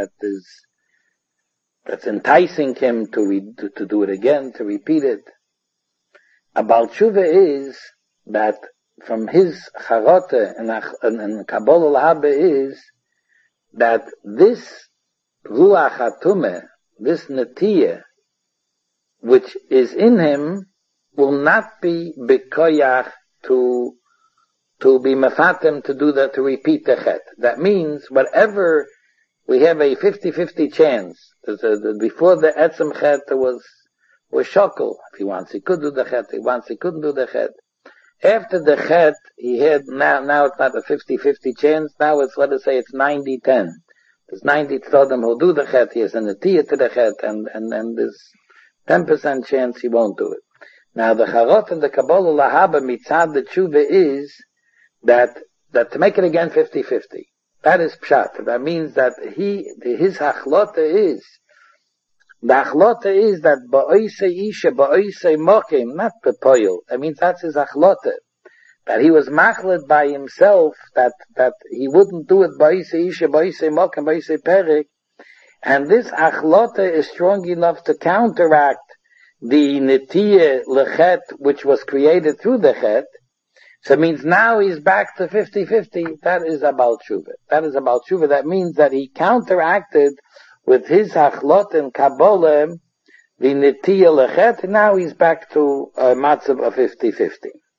that's enticing him to do it again, to repeat it. About Tshuva is that from his charote and Kabbalah Lahabe is that this ruach hatume, this netiyah, which is in him, will not be bekoyach to be mefatem to do that, to repeat the chet. That means whatever we have a 50-50 chance. Before the etzem chet was shokol. If he wants, he could do the chet. If he wants, he couldn't do the chet. After the chet, he had, now it's not a 50-50 chance. Now it's, let us say, it's 90-10. There's 90 tzodim who'll do the chet. He has a netiyah to the chet, and there's 10% chance he won't do it. Now the charot and the Kabbalah Lahaba mitzad the tshuva is that to make it again 50-50. That is pshat. That means that his hachlota is, the hachlota is that ba'oisei isha, ba'oisei mokim, not pepoil. That means that's his hachlota. That he was machled by himself, that he wouldn't do it ba'oisei isha, ba'oisei mokim, ba'oisei perik. And this hachlota is strong enough to counteract the netiyah lechet, which was created through the chet, So it means now he's back to 50-50. That is about tshuva. That is about tshuva. That means that he counteracted with his achlot and kabbalah, the netiya lechet, and now he's back to a matzav of 50-50.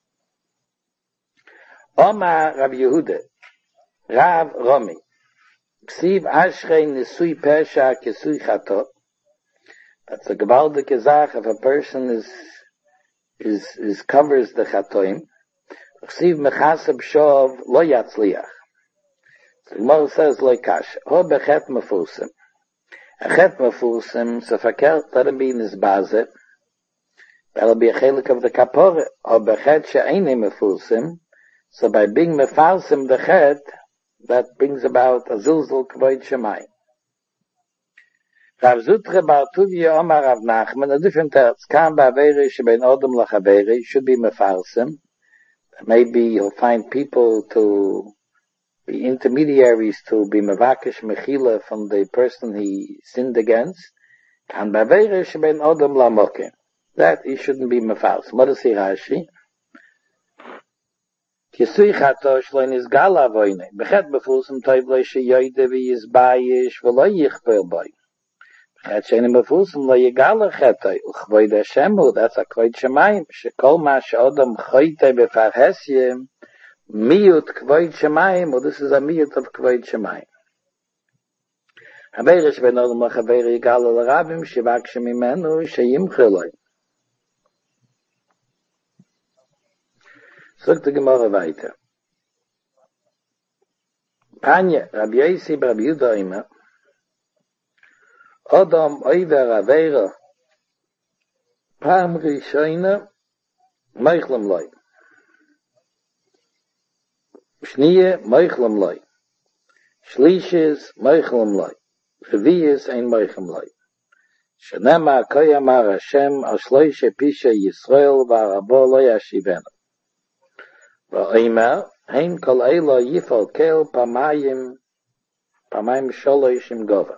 Omar Rav Yehuda, Rav Romi, Ksiv Ashrei Nisui Pesha Kesui Chato. That's a gewaldige Zach if a person is covers the chatoim. Ksiv Mechaseb Shov Lo Yatzliach. The Gemara says Lo Kasha. Ho bechet mefusem. A chet mefusem, so verkehrt, let him be in his baze. That'll be a chelik of the kapore. Ho bechet she'eini mefusem. So by being mefalsim the chet, that brings about a zilzul kvoid shemayim. Rav Zutre Bar Tuvia Omar Rav Nachman, a different teretz, kam ba'averi shebein odom lachaveri, should be mefalsim. Maybe you'll find people to be intermediaries to be mevakesh mechila from the person he sinned against. Kam ba'averi shebein odom lamokim. That he shouldn't be mefalsim. What does he Rashi? Kisui chato shloin is gala voine. Bechet befulsum toiv lo sheyoyde vi yizbayish v'lo yichpel boy. Bechet sheini befulsum lo yigala chetoi. Uchvoide Hashemu, that's a kvoid shemayim. Shekol ma she'odom choyte befarhesyim. Miyut kvoid shemayim, or this is a miyut of kvoid shemayim. Haverish ben odom lachaveri yigala l'rabim shivakshim imenu sheyimcheloi. Sagt die Gemara weiter. Tanya, Rabbi Yosi, Rabbi Yehuda immer, Adam oiver aveira, Pam rishoina, Meichlam loi. Shniye, Meichlam loi. Shlishes, Meichlam loi. Reviyes, ein Meichlam loi. Shenema, Koyamar Hashem, Ashloishe Pisha Yisrael, Varabo lo yashivenu. Va'omer, hein kol eilo yifal kel pamayim sholosh im gova.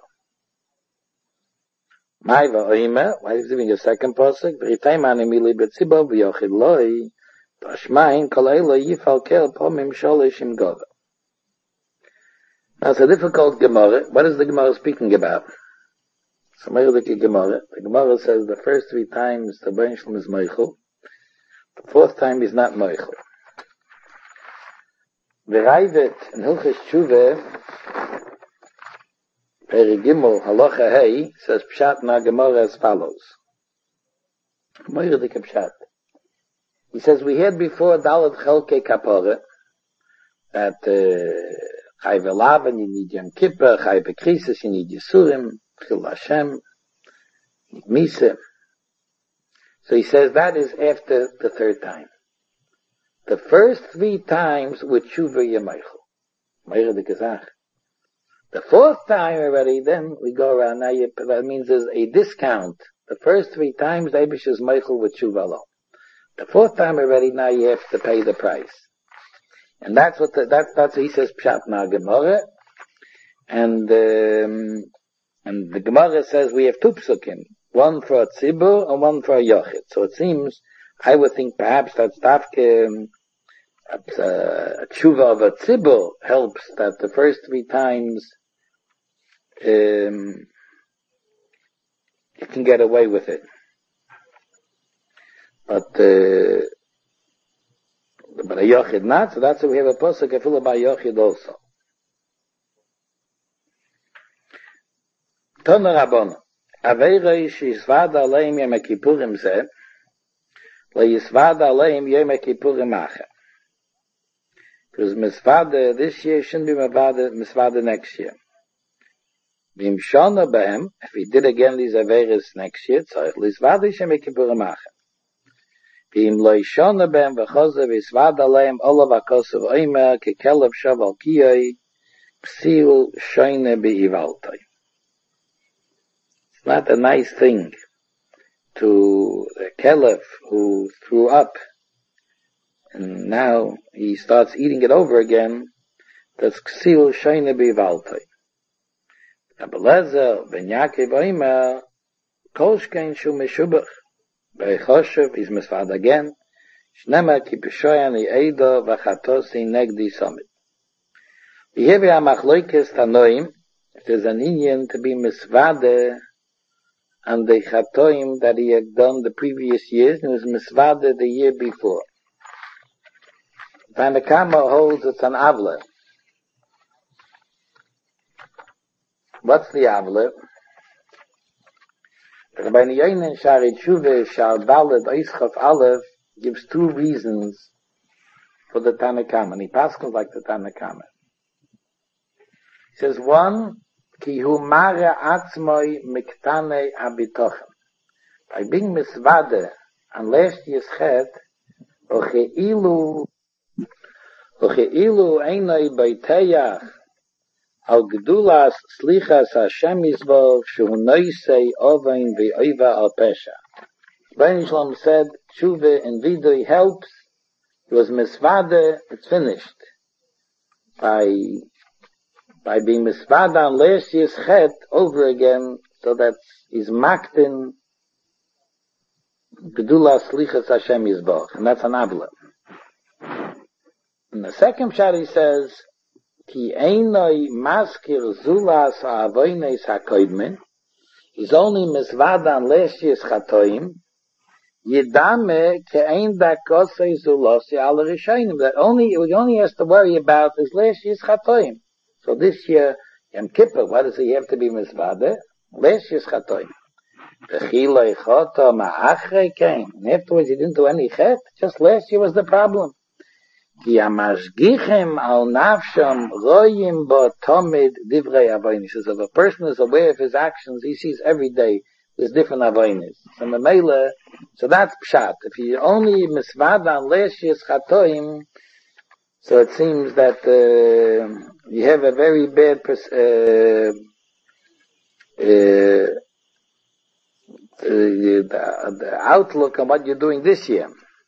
Mai va'omer, why is he giving a second pasuk? V'ritayim animili betzibo v'yochid loi, tashmain kol eilo yifal kel pamayim sholosh im gova. Now it's a difficult Gemara. What is the Gemara speaking about? So the Gemara says the first 3 times the Baruch Shalom is Meichel. The 4th time is not Meichel. The Raivet in Hilchos Tshuva, Peri Gimel, Halacha Hey, says Pshat na Gemara as follows. Moirdik Pshat. He says, we had before Dalet Chelke Kapore, that Chai Velavan, you need Yom Kippur, Chai Bekrisis, you need Yisurim, Chil Hashem, Mise. So he says that is after the 3rd time. The first 3 times with Tshuva Yemeichel. Meir de Gezach. The 4th time already, then we go around. Now that means there's a discount. The first 3 times, Eibush is Meichel with Tshuva alone. The 4th time already, now you have to pay the price. And that's what he says, Pshat na Gemara. And the Gemara says we have 2 psukim. One for a tzibur and one for a yochid. So it seems, I would think perhaps that Stavke, a tshuva of a tzibur helps that the first 3 times, you can get away with it. But a yochid not, so that's why we have a pasuk, I feel about yochid also. Tona Rabbona, Aveirei shizvada aleim yom kippurim zeh, le'yisvada aleim yom kippurim acher. Because misvada this year shouldn't be misvada next year. V'im shana b'hem, if he did again these Aveiros next year, so at least vada yom kippurim acher. V'im lo yishana b'hem v'chozer v'yisvada aleim olav akosav oimer kekelev shav al kiyoi psil shoyne be'ivaltoi. Not a nice thing to a caliph who threw up and now he starts eating it over again. That's ksil shayne bivaltei. Abelezer ben Yaakov oimer kol shkein shu meshubach. Bei choshev is misvad again. Shnema ki peshoyani eido v'chatosi negdi somit. We have a machloikes tanoim. It is an Indian to be misvade and the chatoim that he had done the previous years, and was misvade the year before. Tanna Kama holds it's an avle. What's the avle? Rabbi Yochanan Shari Tshuva Shal Daled Oischaf Aleph gives two reasons for the Tanna Kama, and he passes like the Tanna Kama. He says, one, ki hu mare atzmoi miktane abitochem. By being misvade and last year's chet, oche ilu einoi beiteyach al gedulas slichas Hashem Yisborach shu noisei ovein ve'oiva al pesha. Rabbi Shalom said, Tshuva and Vidui helps. It was misvade, it's finished. By being misvade on last year's chet over again, so that he's maktin gedulas slichas Hashem Yisborach, and that's an avla. In the second shot he says, Ki einoi maskir zulas ha'avoines ha'koidmin. He's only misvade on last year's chatoim. Yidame ke'ein dakosei zulosi al rishonim. That only has to worry about is last year's chatoim. So this year, Yom Kippur, what does he have to be misvade? Last year's chatoim. V'chiloi choto ma'achrei kein. And afterwards he didn't do any chet. Just last year was the problem. Ki amashgichem al nafsham royim bo tomid divrei avonis. He says, if a person is aware of his actions, he sees every day there's different avonis. So that's pshat. If you only misvad on last year's chatoim, so it seems that you have a very bad the outlook on what you're doing this year.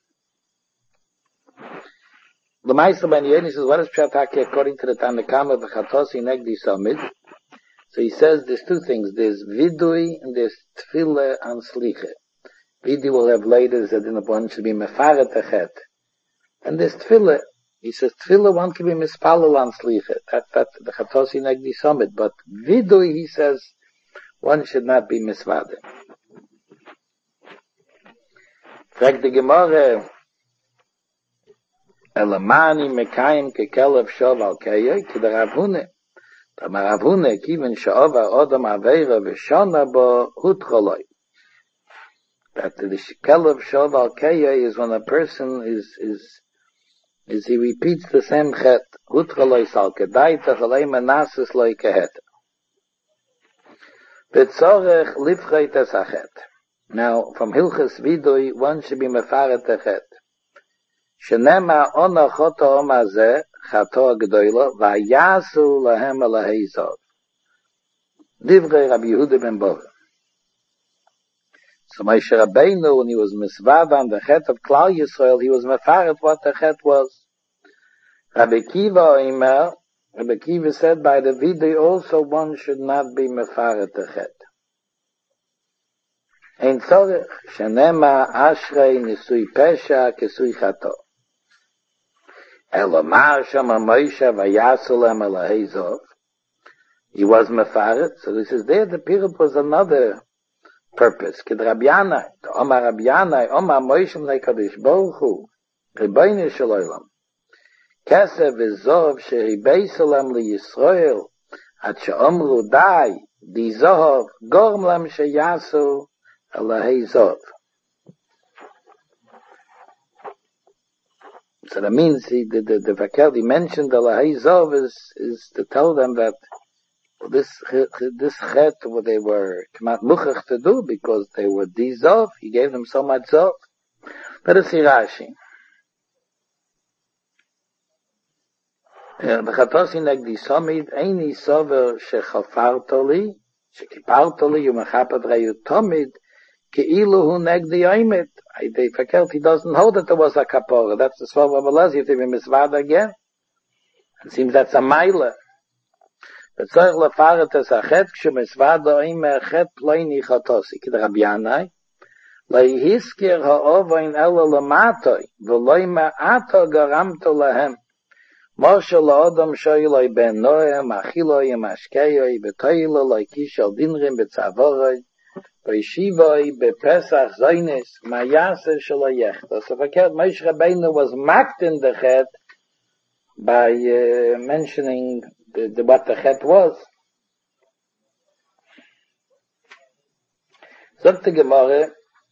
The Meister Ben Yochanan says, what is Pshat Haki according to the Tanna Kama v'chatosi negdi somid? So he says there's two things. There's vidui and there's tefillah and slicha. Vidui will have later that in the one should be mefaret achet. And there's tefillah. He says tefillah one can be mispalel and slicha. That's the chatosi negdi somid. But vidui, he says, one should not be misvade. Frag the Gemara, Elamani mekayim kekelev shov al keyeh ki the Rav Huna. The Rav Huna kiven she'ova odam aveira v'shona bo hutcholoi. That the kelev shov al keyeh is when a person is he repeats the same chet hutcholoi sal kedai tachalei menasis loi kehet. V'tzorech lifchei tesachet. Now from Hilchas Vidui one should be mefaret techet. Shenema ona choto omazeh chato gdoilo vayasu lahem alahizov. Divrei Rabbi Yehuda ben Bova. So Moshe Rabbeinu, when he was misvad on the chet of Klal Yisrael, he was mefaret what the chet was. Rabbi Kiva said by the Vidui also one should not be mefaret the chet. Ein tzorech shenema ashrei nisui pesha kesui chato. Elomar shama Moshe vayasulem elahezov. He was mefaret, so this is there. The period was another purpose. Kid Rabbi Yanai, Omar Rabbi Yanai, Omar Moshe leKadosh Baruch Hu, Ribono shel Olam. Kesev v'zov sheribeisulam liYisrael, ad she'omru dai, di zov gorm lam sheyasu elahezov. So that means the faculty mentioned the Lahizov is to tell them that this chet what they were k'mat muchach to do because they were dizov. He gave them so much zov. Let us see Rashi. B'chatosi negdi somid eini sover shechafartoli shekipartoli umechapad rayu tomid Ke'ilu hu negdi oimet. The faculty doesn't hold that there was a kapora. That's the Svar of Elazar. You have to be misvad again. It seems that's a maila. But tzorich lefaret es achet kshe misvad oim achet ploini chatosi. Kid Rabbi Yanai. Leihiskir ha'ovain ela lamatoi, v'loi ma'ata garamto lahem. Moshe la'odam shoyloi ben noem, achiloi mashkeyoi, betoilo loikish al dinrim betzavoroi, v'yeshivoi bepesach zoynes, ma'yase shaloyechta. So verkehrt, Moshe Rabbeinu was mocked in the chet by mentioning what the chet was. Sagt die Gemara,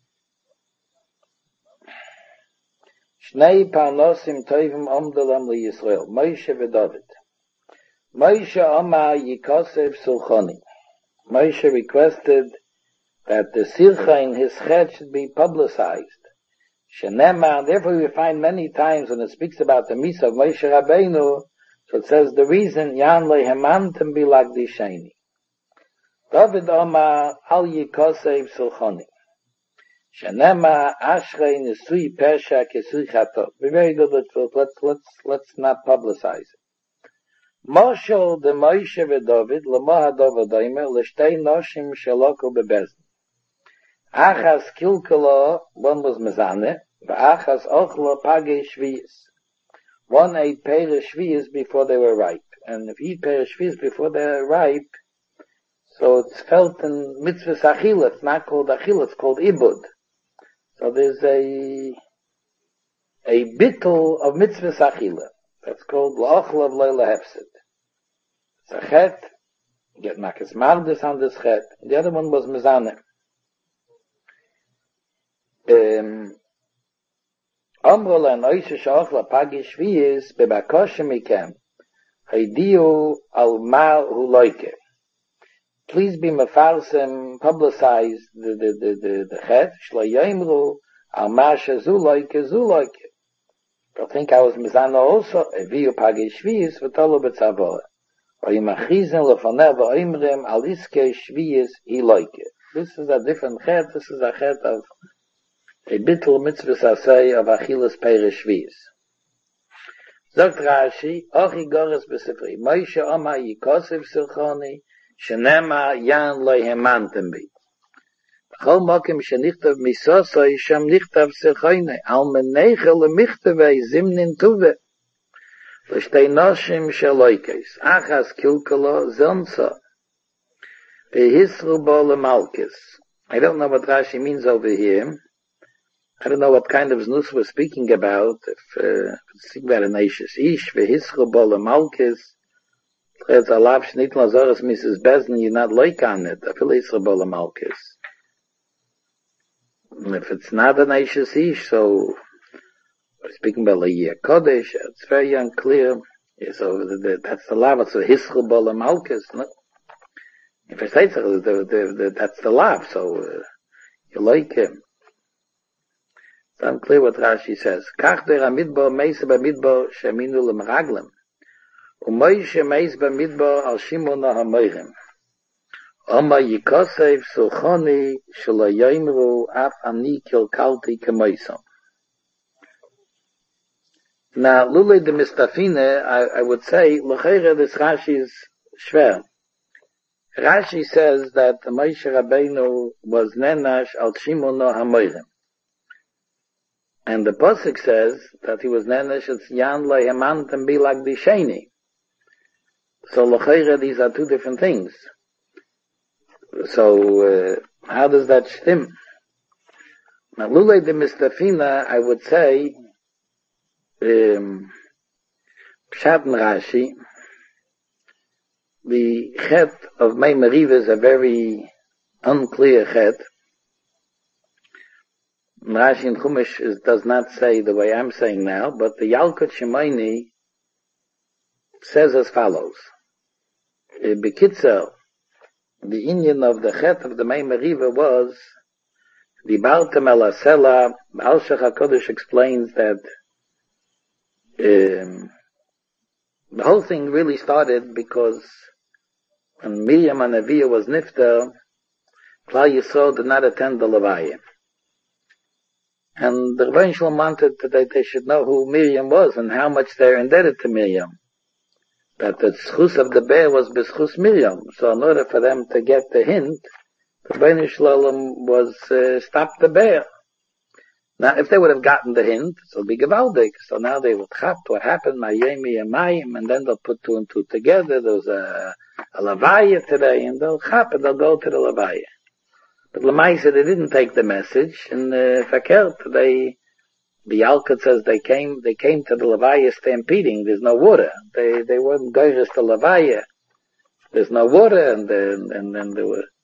Shnei Parnosim Tovim Omdelam LeYisrael, Moshe v'David. Moshe Amar Yikosev Sulchoni. Moshe requested that the Silcha in his chet should be publicized. Shenema, therefore we find many times when it speaks about the Misa of Moshe Rabbeinu, so it says the reason, Yan Lehemantim Bilagdisheni. David Omar Al Yikosev Sulchoni. Shenema Ashrei Nisui Pesha Kesui Chato. Be very good. Let's not publicize it. Moshel de Moshe v'David l'moha Davidomer l'shtei noshim sheloku bebezin. Achas kilkalo, one was mezane, v'achas ochlo page shviyis. One ate pere shviyis before they were ripe, and if you eat pere shviyis before they are ripe, so it's felt in mitzvah achila. It's not called achila; it's called ibud. So there's a bittul of mitzvah achila. That's called la'achla of leila hefsid. It's a chet. You get makas mardis on this chet. The other one was mezane. Amrola and oisha sha'achla pagi shviyis bebakoshe mikem haidiu al ma hu loike. Please be mefarsim, publicize the chet, shlo yomru al ma shezu loike. I think I was mizana also, eviu pagi shviyis v'tolo b'tzavora. V'yimachizin lefaneh v'oimrim al iske shviyis hi loike. This is a different chet. This is a chet of a bittul mitzvah sasei of achilas pere shviyis. Zogt Rashi, ochi gores b'sifri, Moshe Omar Yikosev Silchoni, shenema yan lehemantim bi. B'chol mokim shenichtav misosoi sham nichtav Silchoni, al meneichel lemichtavei zimnin tuve, l'shtei noshim sheloikes, achas kilkalo zonso, v'hisru bo lemalkis. I don't know what Rashi means over here. I don't know what kind of znus we're speaking about. If speaking about an Eishes Ish, v'hisru bo lemalkis, it's a lav shnit lazoras Mrs. Bezdin, you're not like on it. I feel hisru bo lemalkis. If it's not an Eishes Ish, so we're speaking about Le'yeh Kodesh, it's very unclear. So that's the lav, so hisru bo lemalkis. No? If I say so, that's the lav, so you like him. It's unclear what Rashi says. Kach der amidbo meise b'midbo sheminu l'meraglem. U'moishe meise b'midbo al shimon ha'moirim. Oma yikosev sulchoni shelo yoimru af ani kilkalti kemoisom. Now, lule de mistafine, I would say, l'cheire this Rashi is shver. Rashi says that Moshe Rabbeinu was nenash al shimon ha'moirim. And the Pasuk says that he was nenesh it's yan lehemantim bilagdisheni. So l'chayre, these are two different things. So how does that stem? Now lulei de mistafina, I would say pshat Rashi, the chet of Mei Meriva is a very unclear chet. Rashi in Chumash does not say the way I'm saying now, but the Yalkut Shemaini says as follows. Bekitzer, the Indian of the Chet of the Mei Meriva was, the Baltam El Asela, Baal Shech HaKodesh explains that the whole thing really started because when Miriam and Aviyah was nifter, Klal Yisrael did not attend the Levaya. And the Rebbeinu Shalom wanted that they should know who Miriam was and how much they're indebted to Miriam. That the schus of the bear was b'schus Miriam. So in order for them to get the hint, The Rebbeinu Shalom was stopped the bear. Now, if they would have gotten the hint, so it'll be gewaldig. So now they would chap what happened, Mayemi and Mayim, and then they'll put two and two together. There's a Lavaya today, and they'll chap and they'll go to the Lavaya. But Lamaisa, they didn't take the message, and Fakert, the Yalkut says they came to the Lavaya stampeding. There's no water. They weren't going to Lavaya. There's no water, and then they were,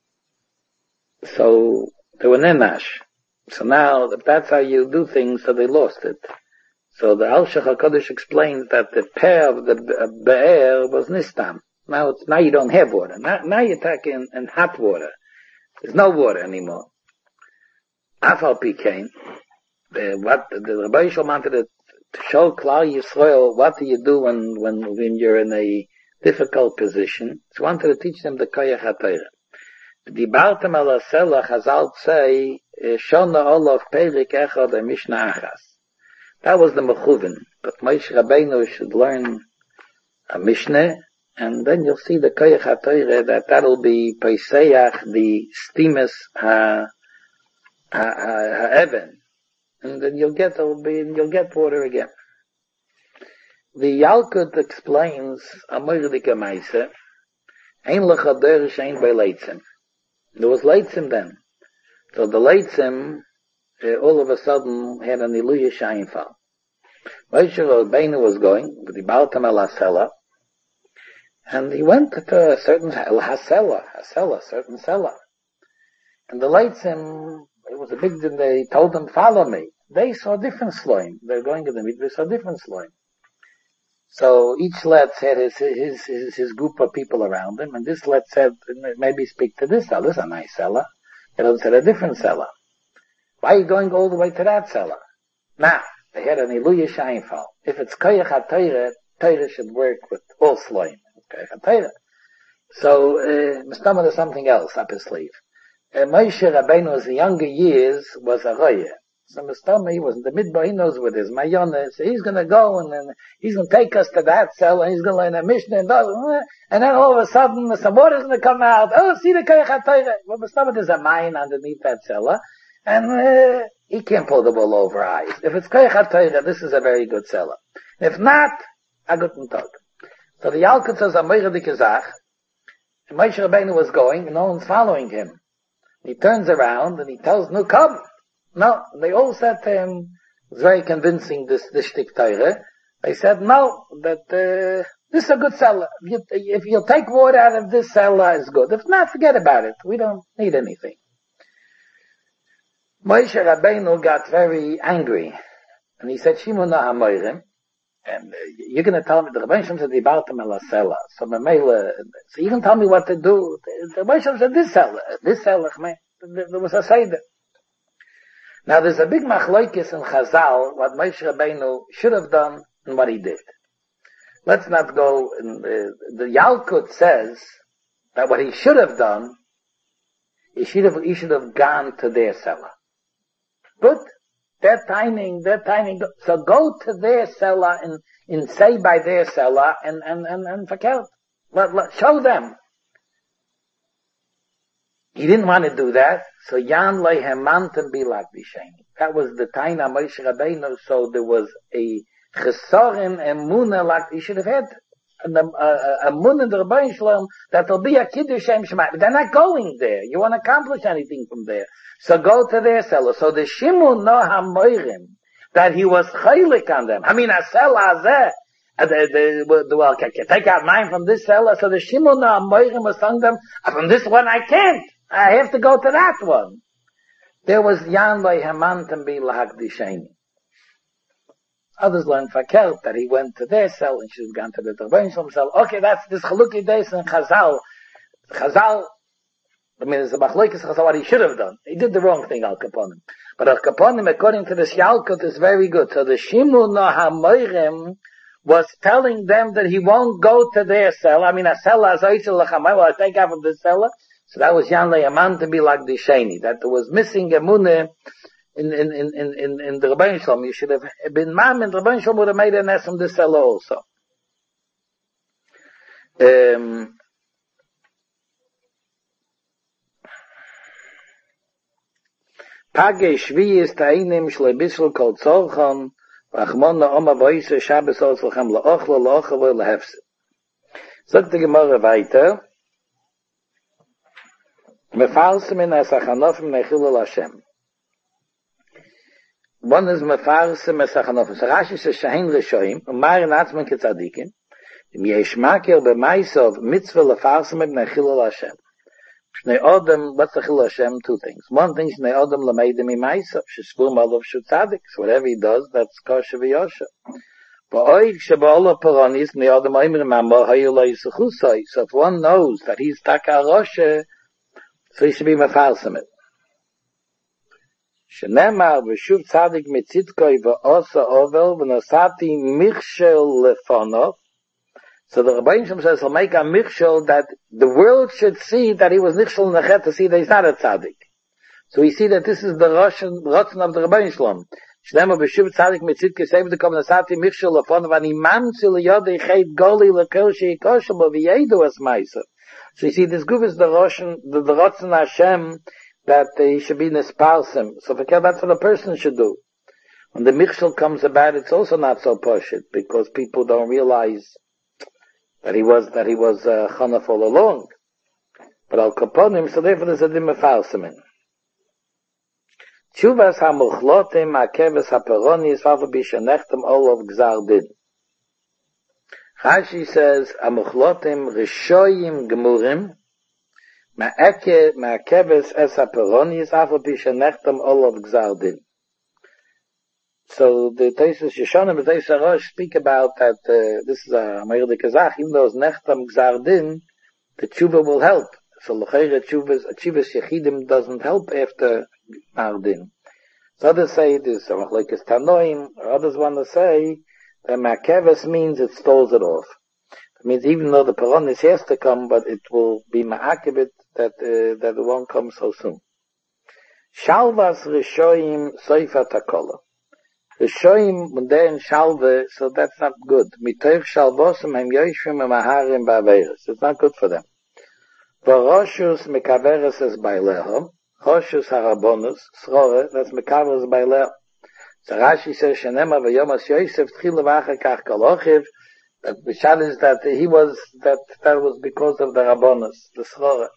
so they were nenash. So now, if that's how you do things, so they lost it. So the Al-Shach HaKadosh explains that the pair of the Be'er was Nistam. Now you don't have water. Now you're talking in hot water. There's no water anymore. Afal Pikain, what the Rabbi Yishol wanted to show Klal Yisrael, what do you do when you're in a difficult position? So he wanted to teach them the Koyach HaTorah. The Bartam al Asela Chazal say Shona Olav Perik Echad and Mishnah Achas. That was the Mechuvin. But Moshe Rabbeinu should learn a Mishnah, and then you'll see the Koyach HaTorah that'll be Pesayach the Stimus Ha'even, and then you'll get water again. The Yalkut explains Amor Dika Meise Ein Lecha Derish Ein Bei Leitzim. There was Leitzim then. So the Leitzim, all of a sudden, had an Iluya Sheinfall. Moshe Rabbeinu was going with the Baltam El Hasela, and he went to a certain certain cellar. And the Leitzim, it was a big din, they told them, follow me. They saw different sloim. They're going to the meet, they saw different sloim. So each let's had his group of people around him, and this let's said, maybe speak to this cellar. This is a nice cellar. The other said a different cellar. Why are you going all the way to that cellar? Now, they had an Iluya Sheinfall. If it's Koyach HaTorah, Torah should work with all sloim. Koyach HaTorah. So, Mustama is something else up his sleeve. Moshe Rabbeinu, in younger years, was a Roya. So Mustama, he was in the midbar, he knows what is Mayonah, so he's gonna go and then he's gonna take us to that cell and he's gonna learn a Mishnah and then all of a sudden some water's gonna come out. Oh, see the Koyach HaTorah. Well, Mustama, there's a mine underneath that cellar and he can't pull the wool over eyes. If it's Koyach HaTorah, this is a very good cellar. If not, a guten Tag. So the Yalkut says, Amor Dikazach, and Moshe Rabbeinu was going and no one's following him. He turns around and he tells, no, come. No, they all said to him, it's very convincing, this shtik Torah. They said, no, that this is a good cellar. If you'll take water out of this cellar, it's good. If not, forget about it. We don't need anything. Moshe Rabbeinu got very angry. And he said, Shimon HaMoirim, and you're going to tell me, the Rebbeinu Shalom said, Dibartam El HaSela. So you can tell me what to do. The Rebbeinu Shalom said, this cellar, man. There was a Seder. Now there's a big machlokes in Chazal, what Moshe Rabbeinu should have done and what he did. Let's not go, the Yalkut says that what he should have done, he should have gone to their cellar. Good? They're timing, so go to their cellar and say by their cellar and forget. Show them. He didn't want to do that, so Yan Lehemanten Bilak Bisheni. That was the Taina Moshe Rabbeinu, so there was a Chesorin Emunah like he should have had a Emunah in the Rebbeinu Shalom that'll be a Kiddush Shem Shemai. But they're not going there. You won't accomplish anything from there. So go to their cellar. So the Shimun no HaMoirim, that he was chaylik on them. I mean, a cellar there. Well, can you take out mine from this cellar? So the Shimun no HaMoirim was telling them, from this one I can't. I have to go to that one. There was Yan by Hamantam be Lahakdisheni. Others learned Fakert that he went to their cell and should have gone to the Rebbeinu Shalom cell. Okay, that's this Chaluki Deis and Chazal. I mean, it's a machlokes Chazal what he should have done. He did the wrong thing, Al Kaponim. But Al Kaponim, according to the Yalkut, is very good. So the Shimun no HaMoirim was telling them that he won't go to their cell. I mean, a cellar, well, I take out from this cellar. So that was Yan Le'aman to be like the Sheni, that there was missing Emunah in the Rebbeinu Shalom. You should have been Mam, and the Rebbeinu Shalom would have made an S from this cellar also. Page Shviyis Tainim Shlebisl Kol Tzorchon Rachmona Oma Boise Shabbos Otzlchem La'ochlo La'ochlo La'hefse. Sagt die Gemara weiter, Mefarsim in Asachanofim Nechilul Hashem. One is Mefarsim Asachanofim. So Rashi says Shahin Rishoim, Umarin Atzman Ketzadikim, Im Yeshmaker B'maisov Mitzvah Lefarsim Ibn Nechilul Hashem. Shnei Odom, what's the Chilul Hashem? Two things. One thing, Shnei Odom Lameidim Imaisov, Shesvum Olav Shutzadik. So whatever he does, that's Kosher V'Yosha. So if one knows that he's Taka Roshe, so he should be Mefarsim it. Shenemar v'shuv tzadik mitzitkoi v'osa ovel v'nosati michshel lefonov. So the Rebbeinu Shem says he'll make a michshel that the world should see that he was nichshel nechet to see that he's not a tzadik. So we see that this is the Rotzen of the Rebbeinu Shalom. Shnema b'shuv tzadik mitzitke sev dekom nasati michshel lefonov ani mamtzi liyodei cheit goli lekel sheikoshem v'yedu as ma'isa. So you see, this group is the Rotzen Hashem that he should be nisparsim. So forget that's what a person should do. When the michshel comes about, it's also not so poshut because people don't realize that he was chanaf all along. But al kaponim, so therefore there's a dim mefarsimin. Tshuvas hamuchlotim akeves haperonis v'avu bishanechtem all of gzar din. Rashi says hamuchlotim rishoyim gemurim ma'akeves es haperonis v'avu bishanechtem all of gzar din. So the Teisus Yeshonim and Teisus Rosh speak about that this is a Meir de Kazach, even though it's Nechtam Gzar Din, the tshuva will help. So L'cheira Tshuvas Yechidim doesn't help after Gzar Din. So others say this, like it's Tanoim, or others want to say that Ma'akeves means it stalls it off. It means even though the Peronis has to come, but it will be Ma'akebit that it won't come so soon. Shalvas Rishoim Soifa Takola. Rishoim Mundein Shalve, so that's not good. Mitoich Shalvosim Hem Yoshvim Hem Aharim Ba'averes. It's not good for them. V'roshus Mekaveres Es Baileho, Roshus Harabonus, Srore, that's Mekaveres Baileho. So Rashi says, Shenema V'yomas Yosef Tchil V'acher Kach Kalochiv, that Bishal is that he was, that was because of the Rabonus, the Srore.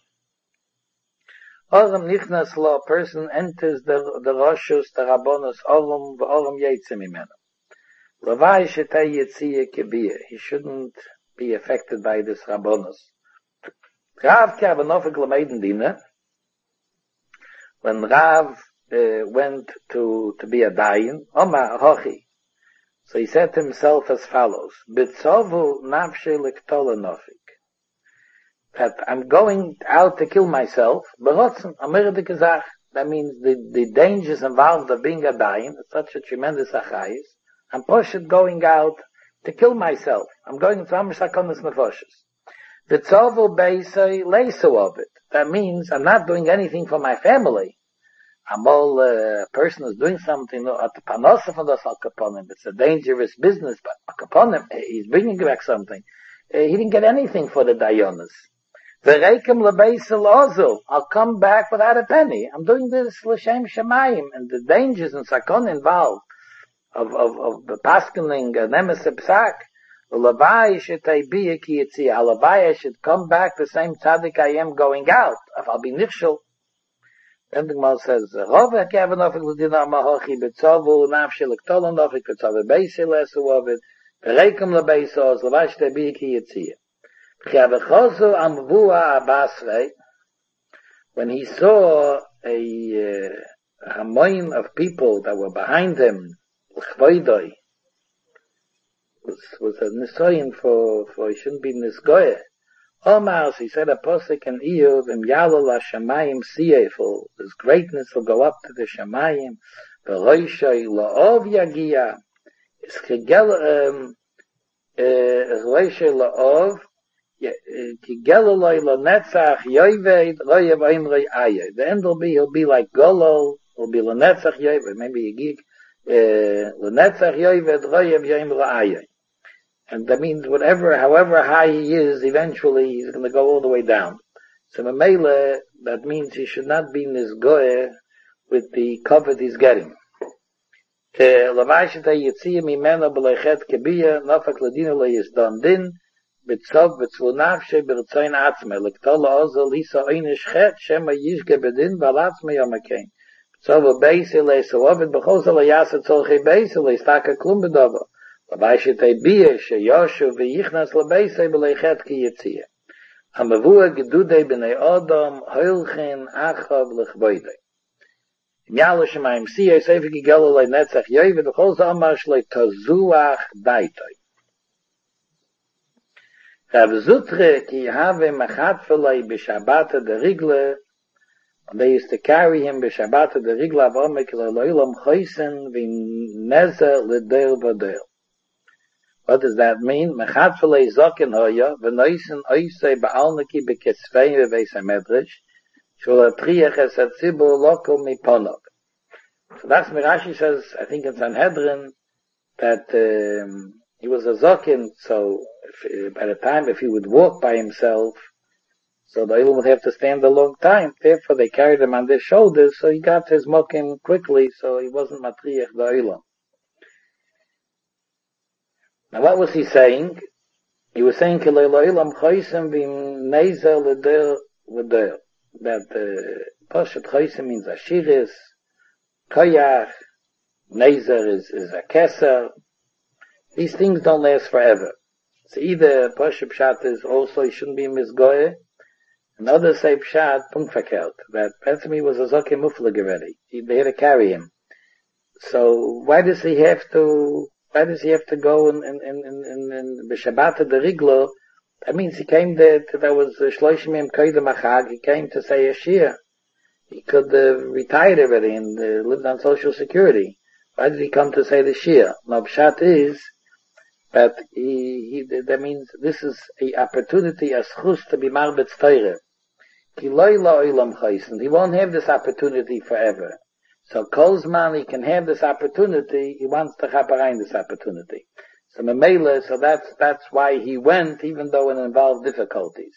Oram nichnas lo, a person enters the roshus, the rabonus, oram yetzim imenu. Lavai shetei yetziyah kebiyah. He shouldn't be affected by this rabonus. Rav Kavanofik Lameiden Dina, when Rav went to be a dayan, Oma Hochi. So he said to himself as follows, Bitzovu nafshe lektola nofik. That I'm going out to kill myself, that means the dangers involved of being a dayan, such a tremendous achayis, I'm pushed going out to kill myself. I'm going to Amrishakonis Nefoshes. The Tzovel Beisai Leiso of it. That means I'm not doing anything for my family. I'm all, a person is doing something at the Panosa for the Al-Kaponim. It's a dangerous business, but Al-Kaponim, he's bringing back something. He didn't get anything for the Dayonis. I'll come back without a penny. I'm doing this l'shem shemayim, and the dangers and sakon involved of the paskening nemes psak. L'lavai shetaybiya ki yitzia. L'lavai I should come back the same tzaddik I am going out. If I'll be nichshel. Then the Gemara says, Rov ha'kevanofik l'dina mahochi betzovu nafshi l'ktolonofik betzovu beisi lesu of it. V'reikum l'beisos l'lavai shetaybiya ki yitzia. When he saw a hamoim of people that were behind him, was a nisoyin for he shouldn't be nisgoye. Omar, he said a posik and Iyov, im yalol ha-shamayim siyeful, his greatness will go up to the shamayim, v'roishay la'ov yagia, is kegel, roishay la'ov, the end will be, he'll be like Golol, he'll be Lenetzach Yoived, maybe a geek, Lenetzach Yoived, Royev Yoim Ra'ayah. And that means however high he is, eventually he's going to go all the way down. So Mamela, that means he should not be Nizgoeh with the cover he's getting. Lavashita Yitzia Mimena Belechet Kebiya Nafak Ladina Le Yisdan Din Bitzov Bitzvunavshe Birtzain Atzme Lektola Ozel Lisa Einish Chet Shema Yishge Bedin Balatzme Yomakein Bitzov Beise Le Soavid Bechosa Le Yasa Tzolche Beise Le Staka Klum Bedova Lavashita Biya She Yoshu Vyichnas Le Beise Belechet Ki Yitzia Hamavua Gedude B'nei Adam Heilchen Achav Lechboide Yalla Shemaim Siya Sefer Gigelo Le Netzach Yoiv V'chol Zamash Le Tazuach Daitoi Rav Zutre Ki Have Machatfelei B'Shabbat de Rigle and they used to carry him B'Shabbat de Rigle Avomek Le'Loilam Choysen V'Neze L'Deil V'Deil. What does that mean? Machatfelei Zokin Hoya V'Noisen Oisei Ba'alniki B'Ketzvei V'Veis HaMedrash So that's Mirashi says, I think in Sanhedrin, that he was a Zokin, so by the time if he would walk by himself, so the Olam would have to stand a long time. Therefore they carried him on their shoulders, so he got his Mokim quickly, so he wasn't Matriach the Olam. Now what was he saying? He was saying, that Pashat Chaysim means Ashiris, Koyach, Nezer is a Keser. These things don't last forever. So either Pashat Pshat is also, he shouldn't be Mizgoye, and others say Pshat, Punkfakelt, that Bethany was a Zokim Muflag already. They had to carry him. So why does he have to go in B'Shabbat the Riglo? That means he came there, there was Shloshim Yom Koydem Achag, he came to say a Shir. He could retired already and lived on Social Security. Why did he come to say the Shir? Now, Pshat is that that means this is a opportunity, a schus to be Marbetz Teire. Ki loy la'olam chaysen. He won't have this opportunity forever. So Kolzman, he can have this opportunity, he wants to chaparein this opportunity. So Mamela, so that's why he went, even though it involved difficulties.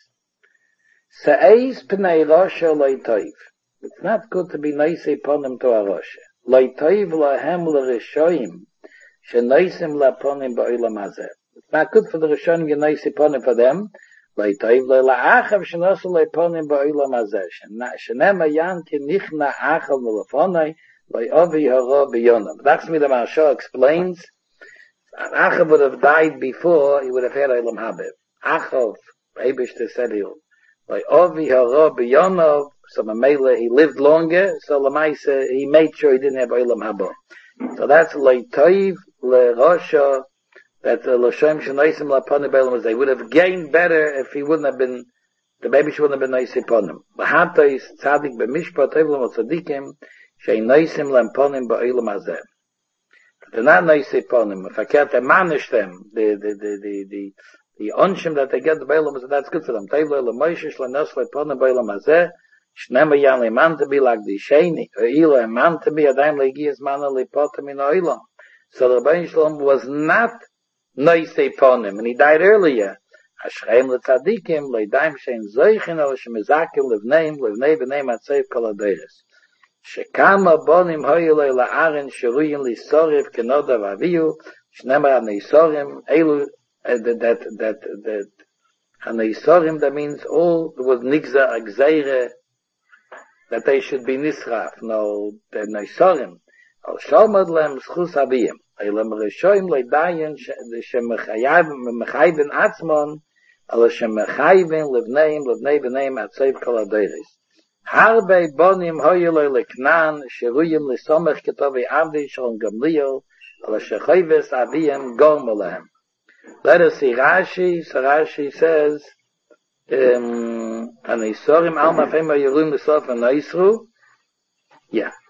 Se'ez p'nei Rosha lo'itoiv. It's not good to be noisei ponim to a Rosha. Lo'itoiv lahem l'rishoyim, she'noisim la'ponim ba'olam hazeh. It's not good for the Rishonim to noisei ponim for them. Lo'itoiv la'achav she'nosu la'ponim ba'olam hazeh. She'nema yanki nichna achav l'lefonai, lo'ovi haro b'yonam. That's me the Maharsha explains. Achav would have died before, he would have had Olam Habib. Achav, Eibishter said like Ovi Hara B'Yonov, so Mamela, he lived longer, so Lamaisa, he made sure he didn't have Olam Haba. So that's Le'toiv, Le'rosha, that L'Shem Shenoisim La'ponim B'Olam Hazeh. He would have gained better if he wouldn't have been, the baby wouldn't have been Noisei Ponim. L'Hatois Tzadik B'Mishpat Oivlam Tzadikim, She'noisim La'ponim B'Olam Hazeh. They're not Noisei Ponim. If I can't manage them, the onshim that they get the B'Olam Hazeh, that's good for them. Teivle L'Moshe Sh'Lanos La'ponim B'Olam Hazeh, Shnema Yan Le'man to be like the Sheni, or Ila a man to be Adayim Le'gias Mana Le'potim in Oilam. So the Rebbeinu Shalom was not Noisei Ponim, and he died earlier. Ashreim L'Tzadikim, Le'daim Shein Zoichin, or Shemizakim L'Vneim, L'Vnei B'neim Atzev Kol Aderes. Shekama bonim hoyele la'aren shiruyim li'sorev kenodav aviyu, shnemar ha'neisorim, elu, that ha'neisorim, that means all was nigza agzeire, that they should be nisraf. No, the neisorim, al shalmad lem schus aviyim, elem reshoim le'dayin, shemechayven atzmon, al shemechayven levneim b'neim atzev kol aderes. Harbe bonim hoyele leknan shiruyim lisomech ketovi avdi shon gamliel ala shechayves aviyim gormolahem. Let us see Rashi. So Rashi says, "Anisorim alma fema yerum besof anaisru." Yeah.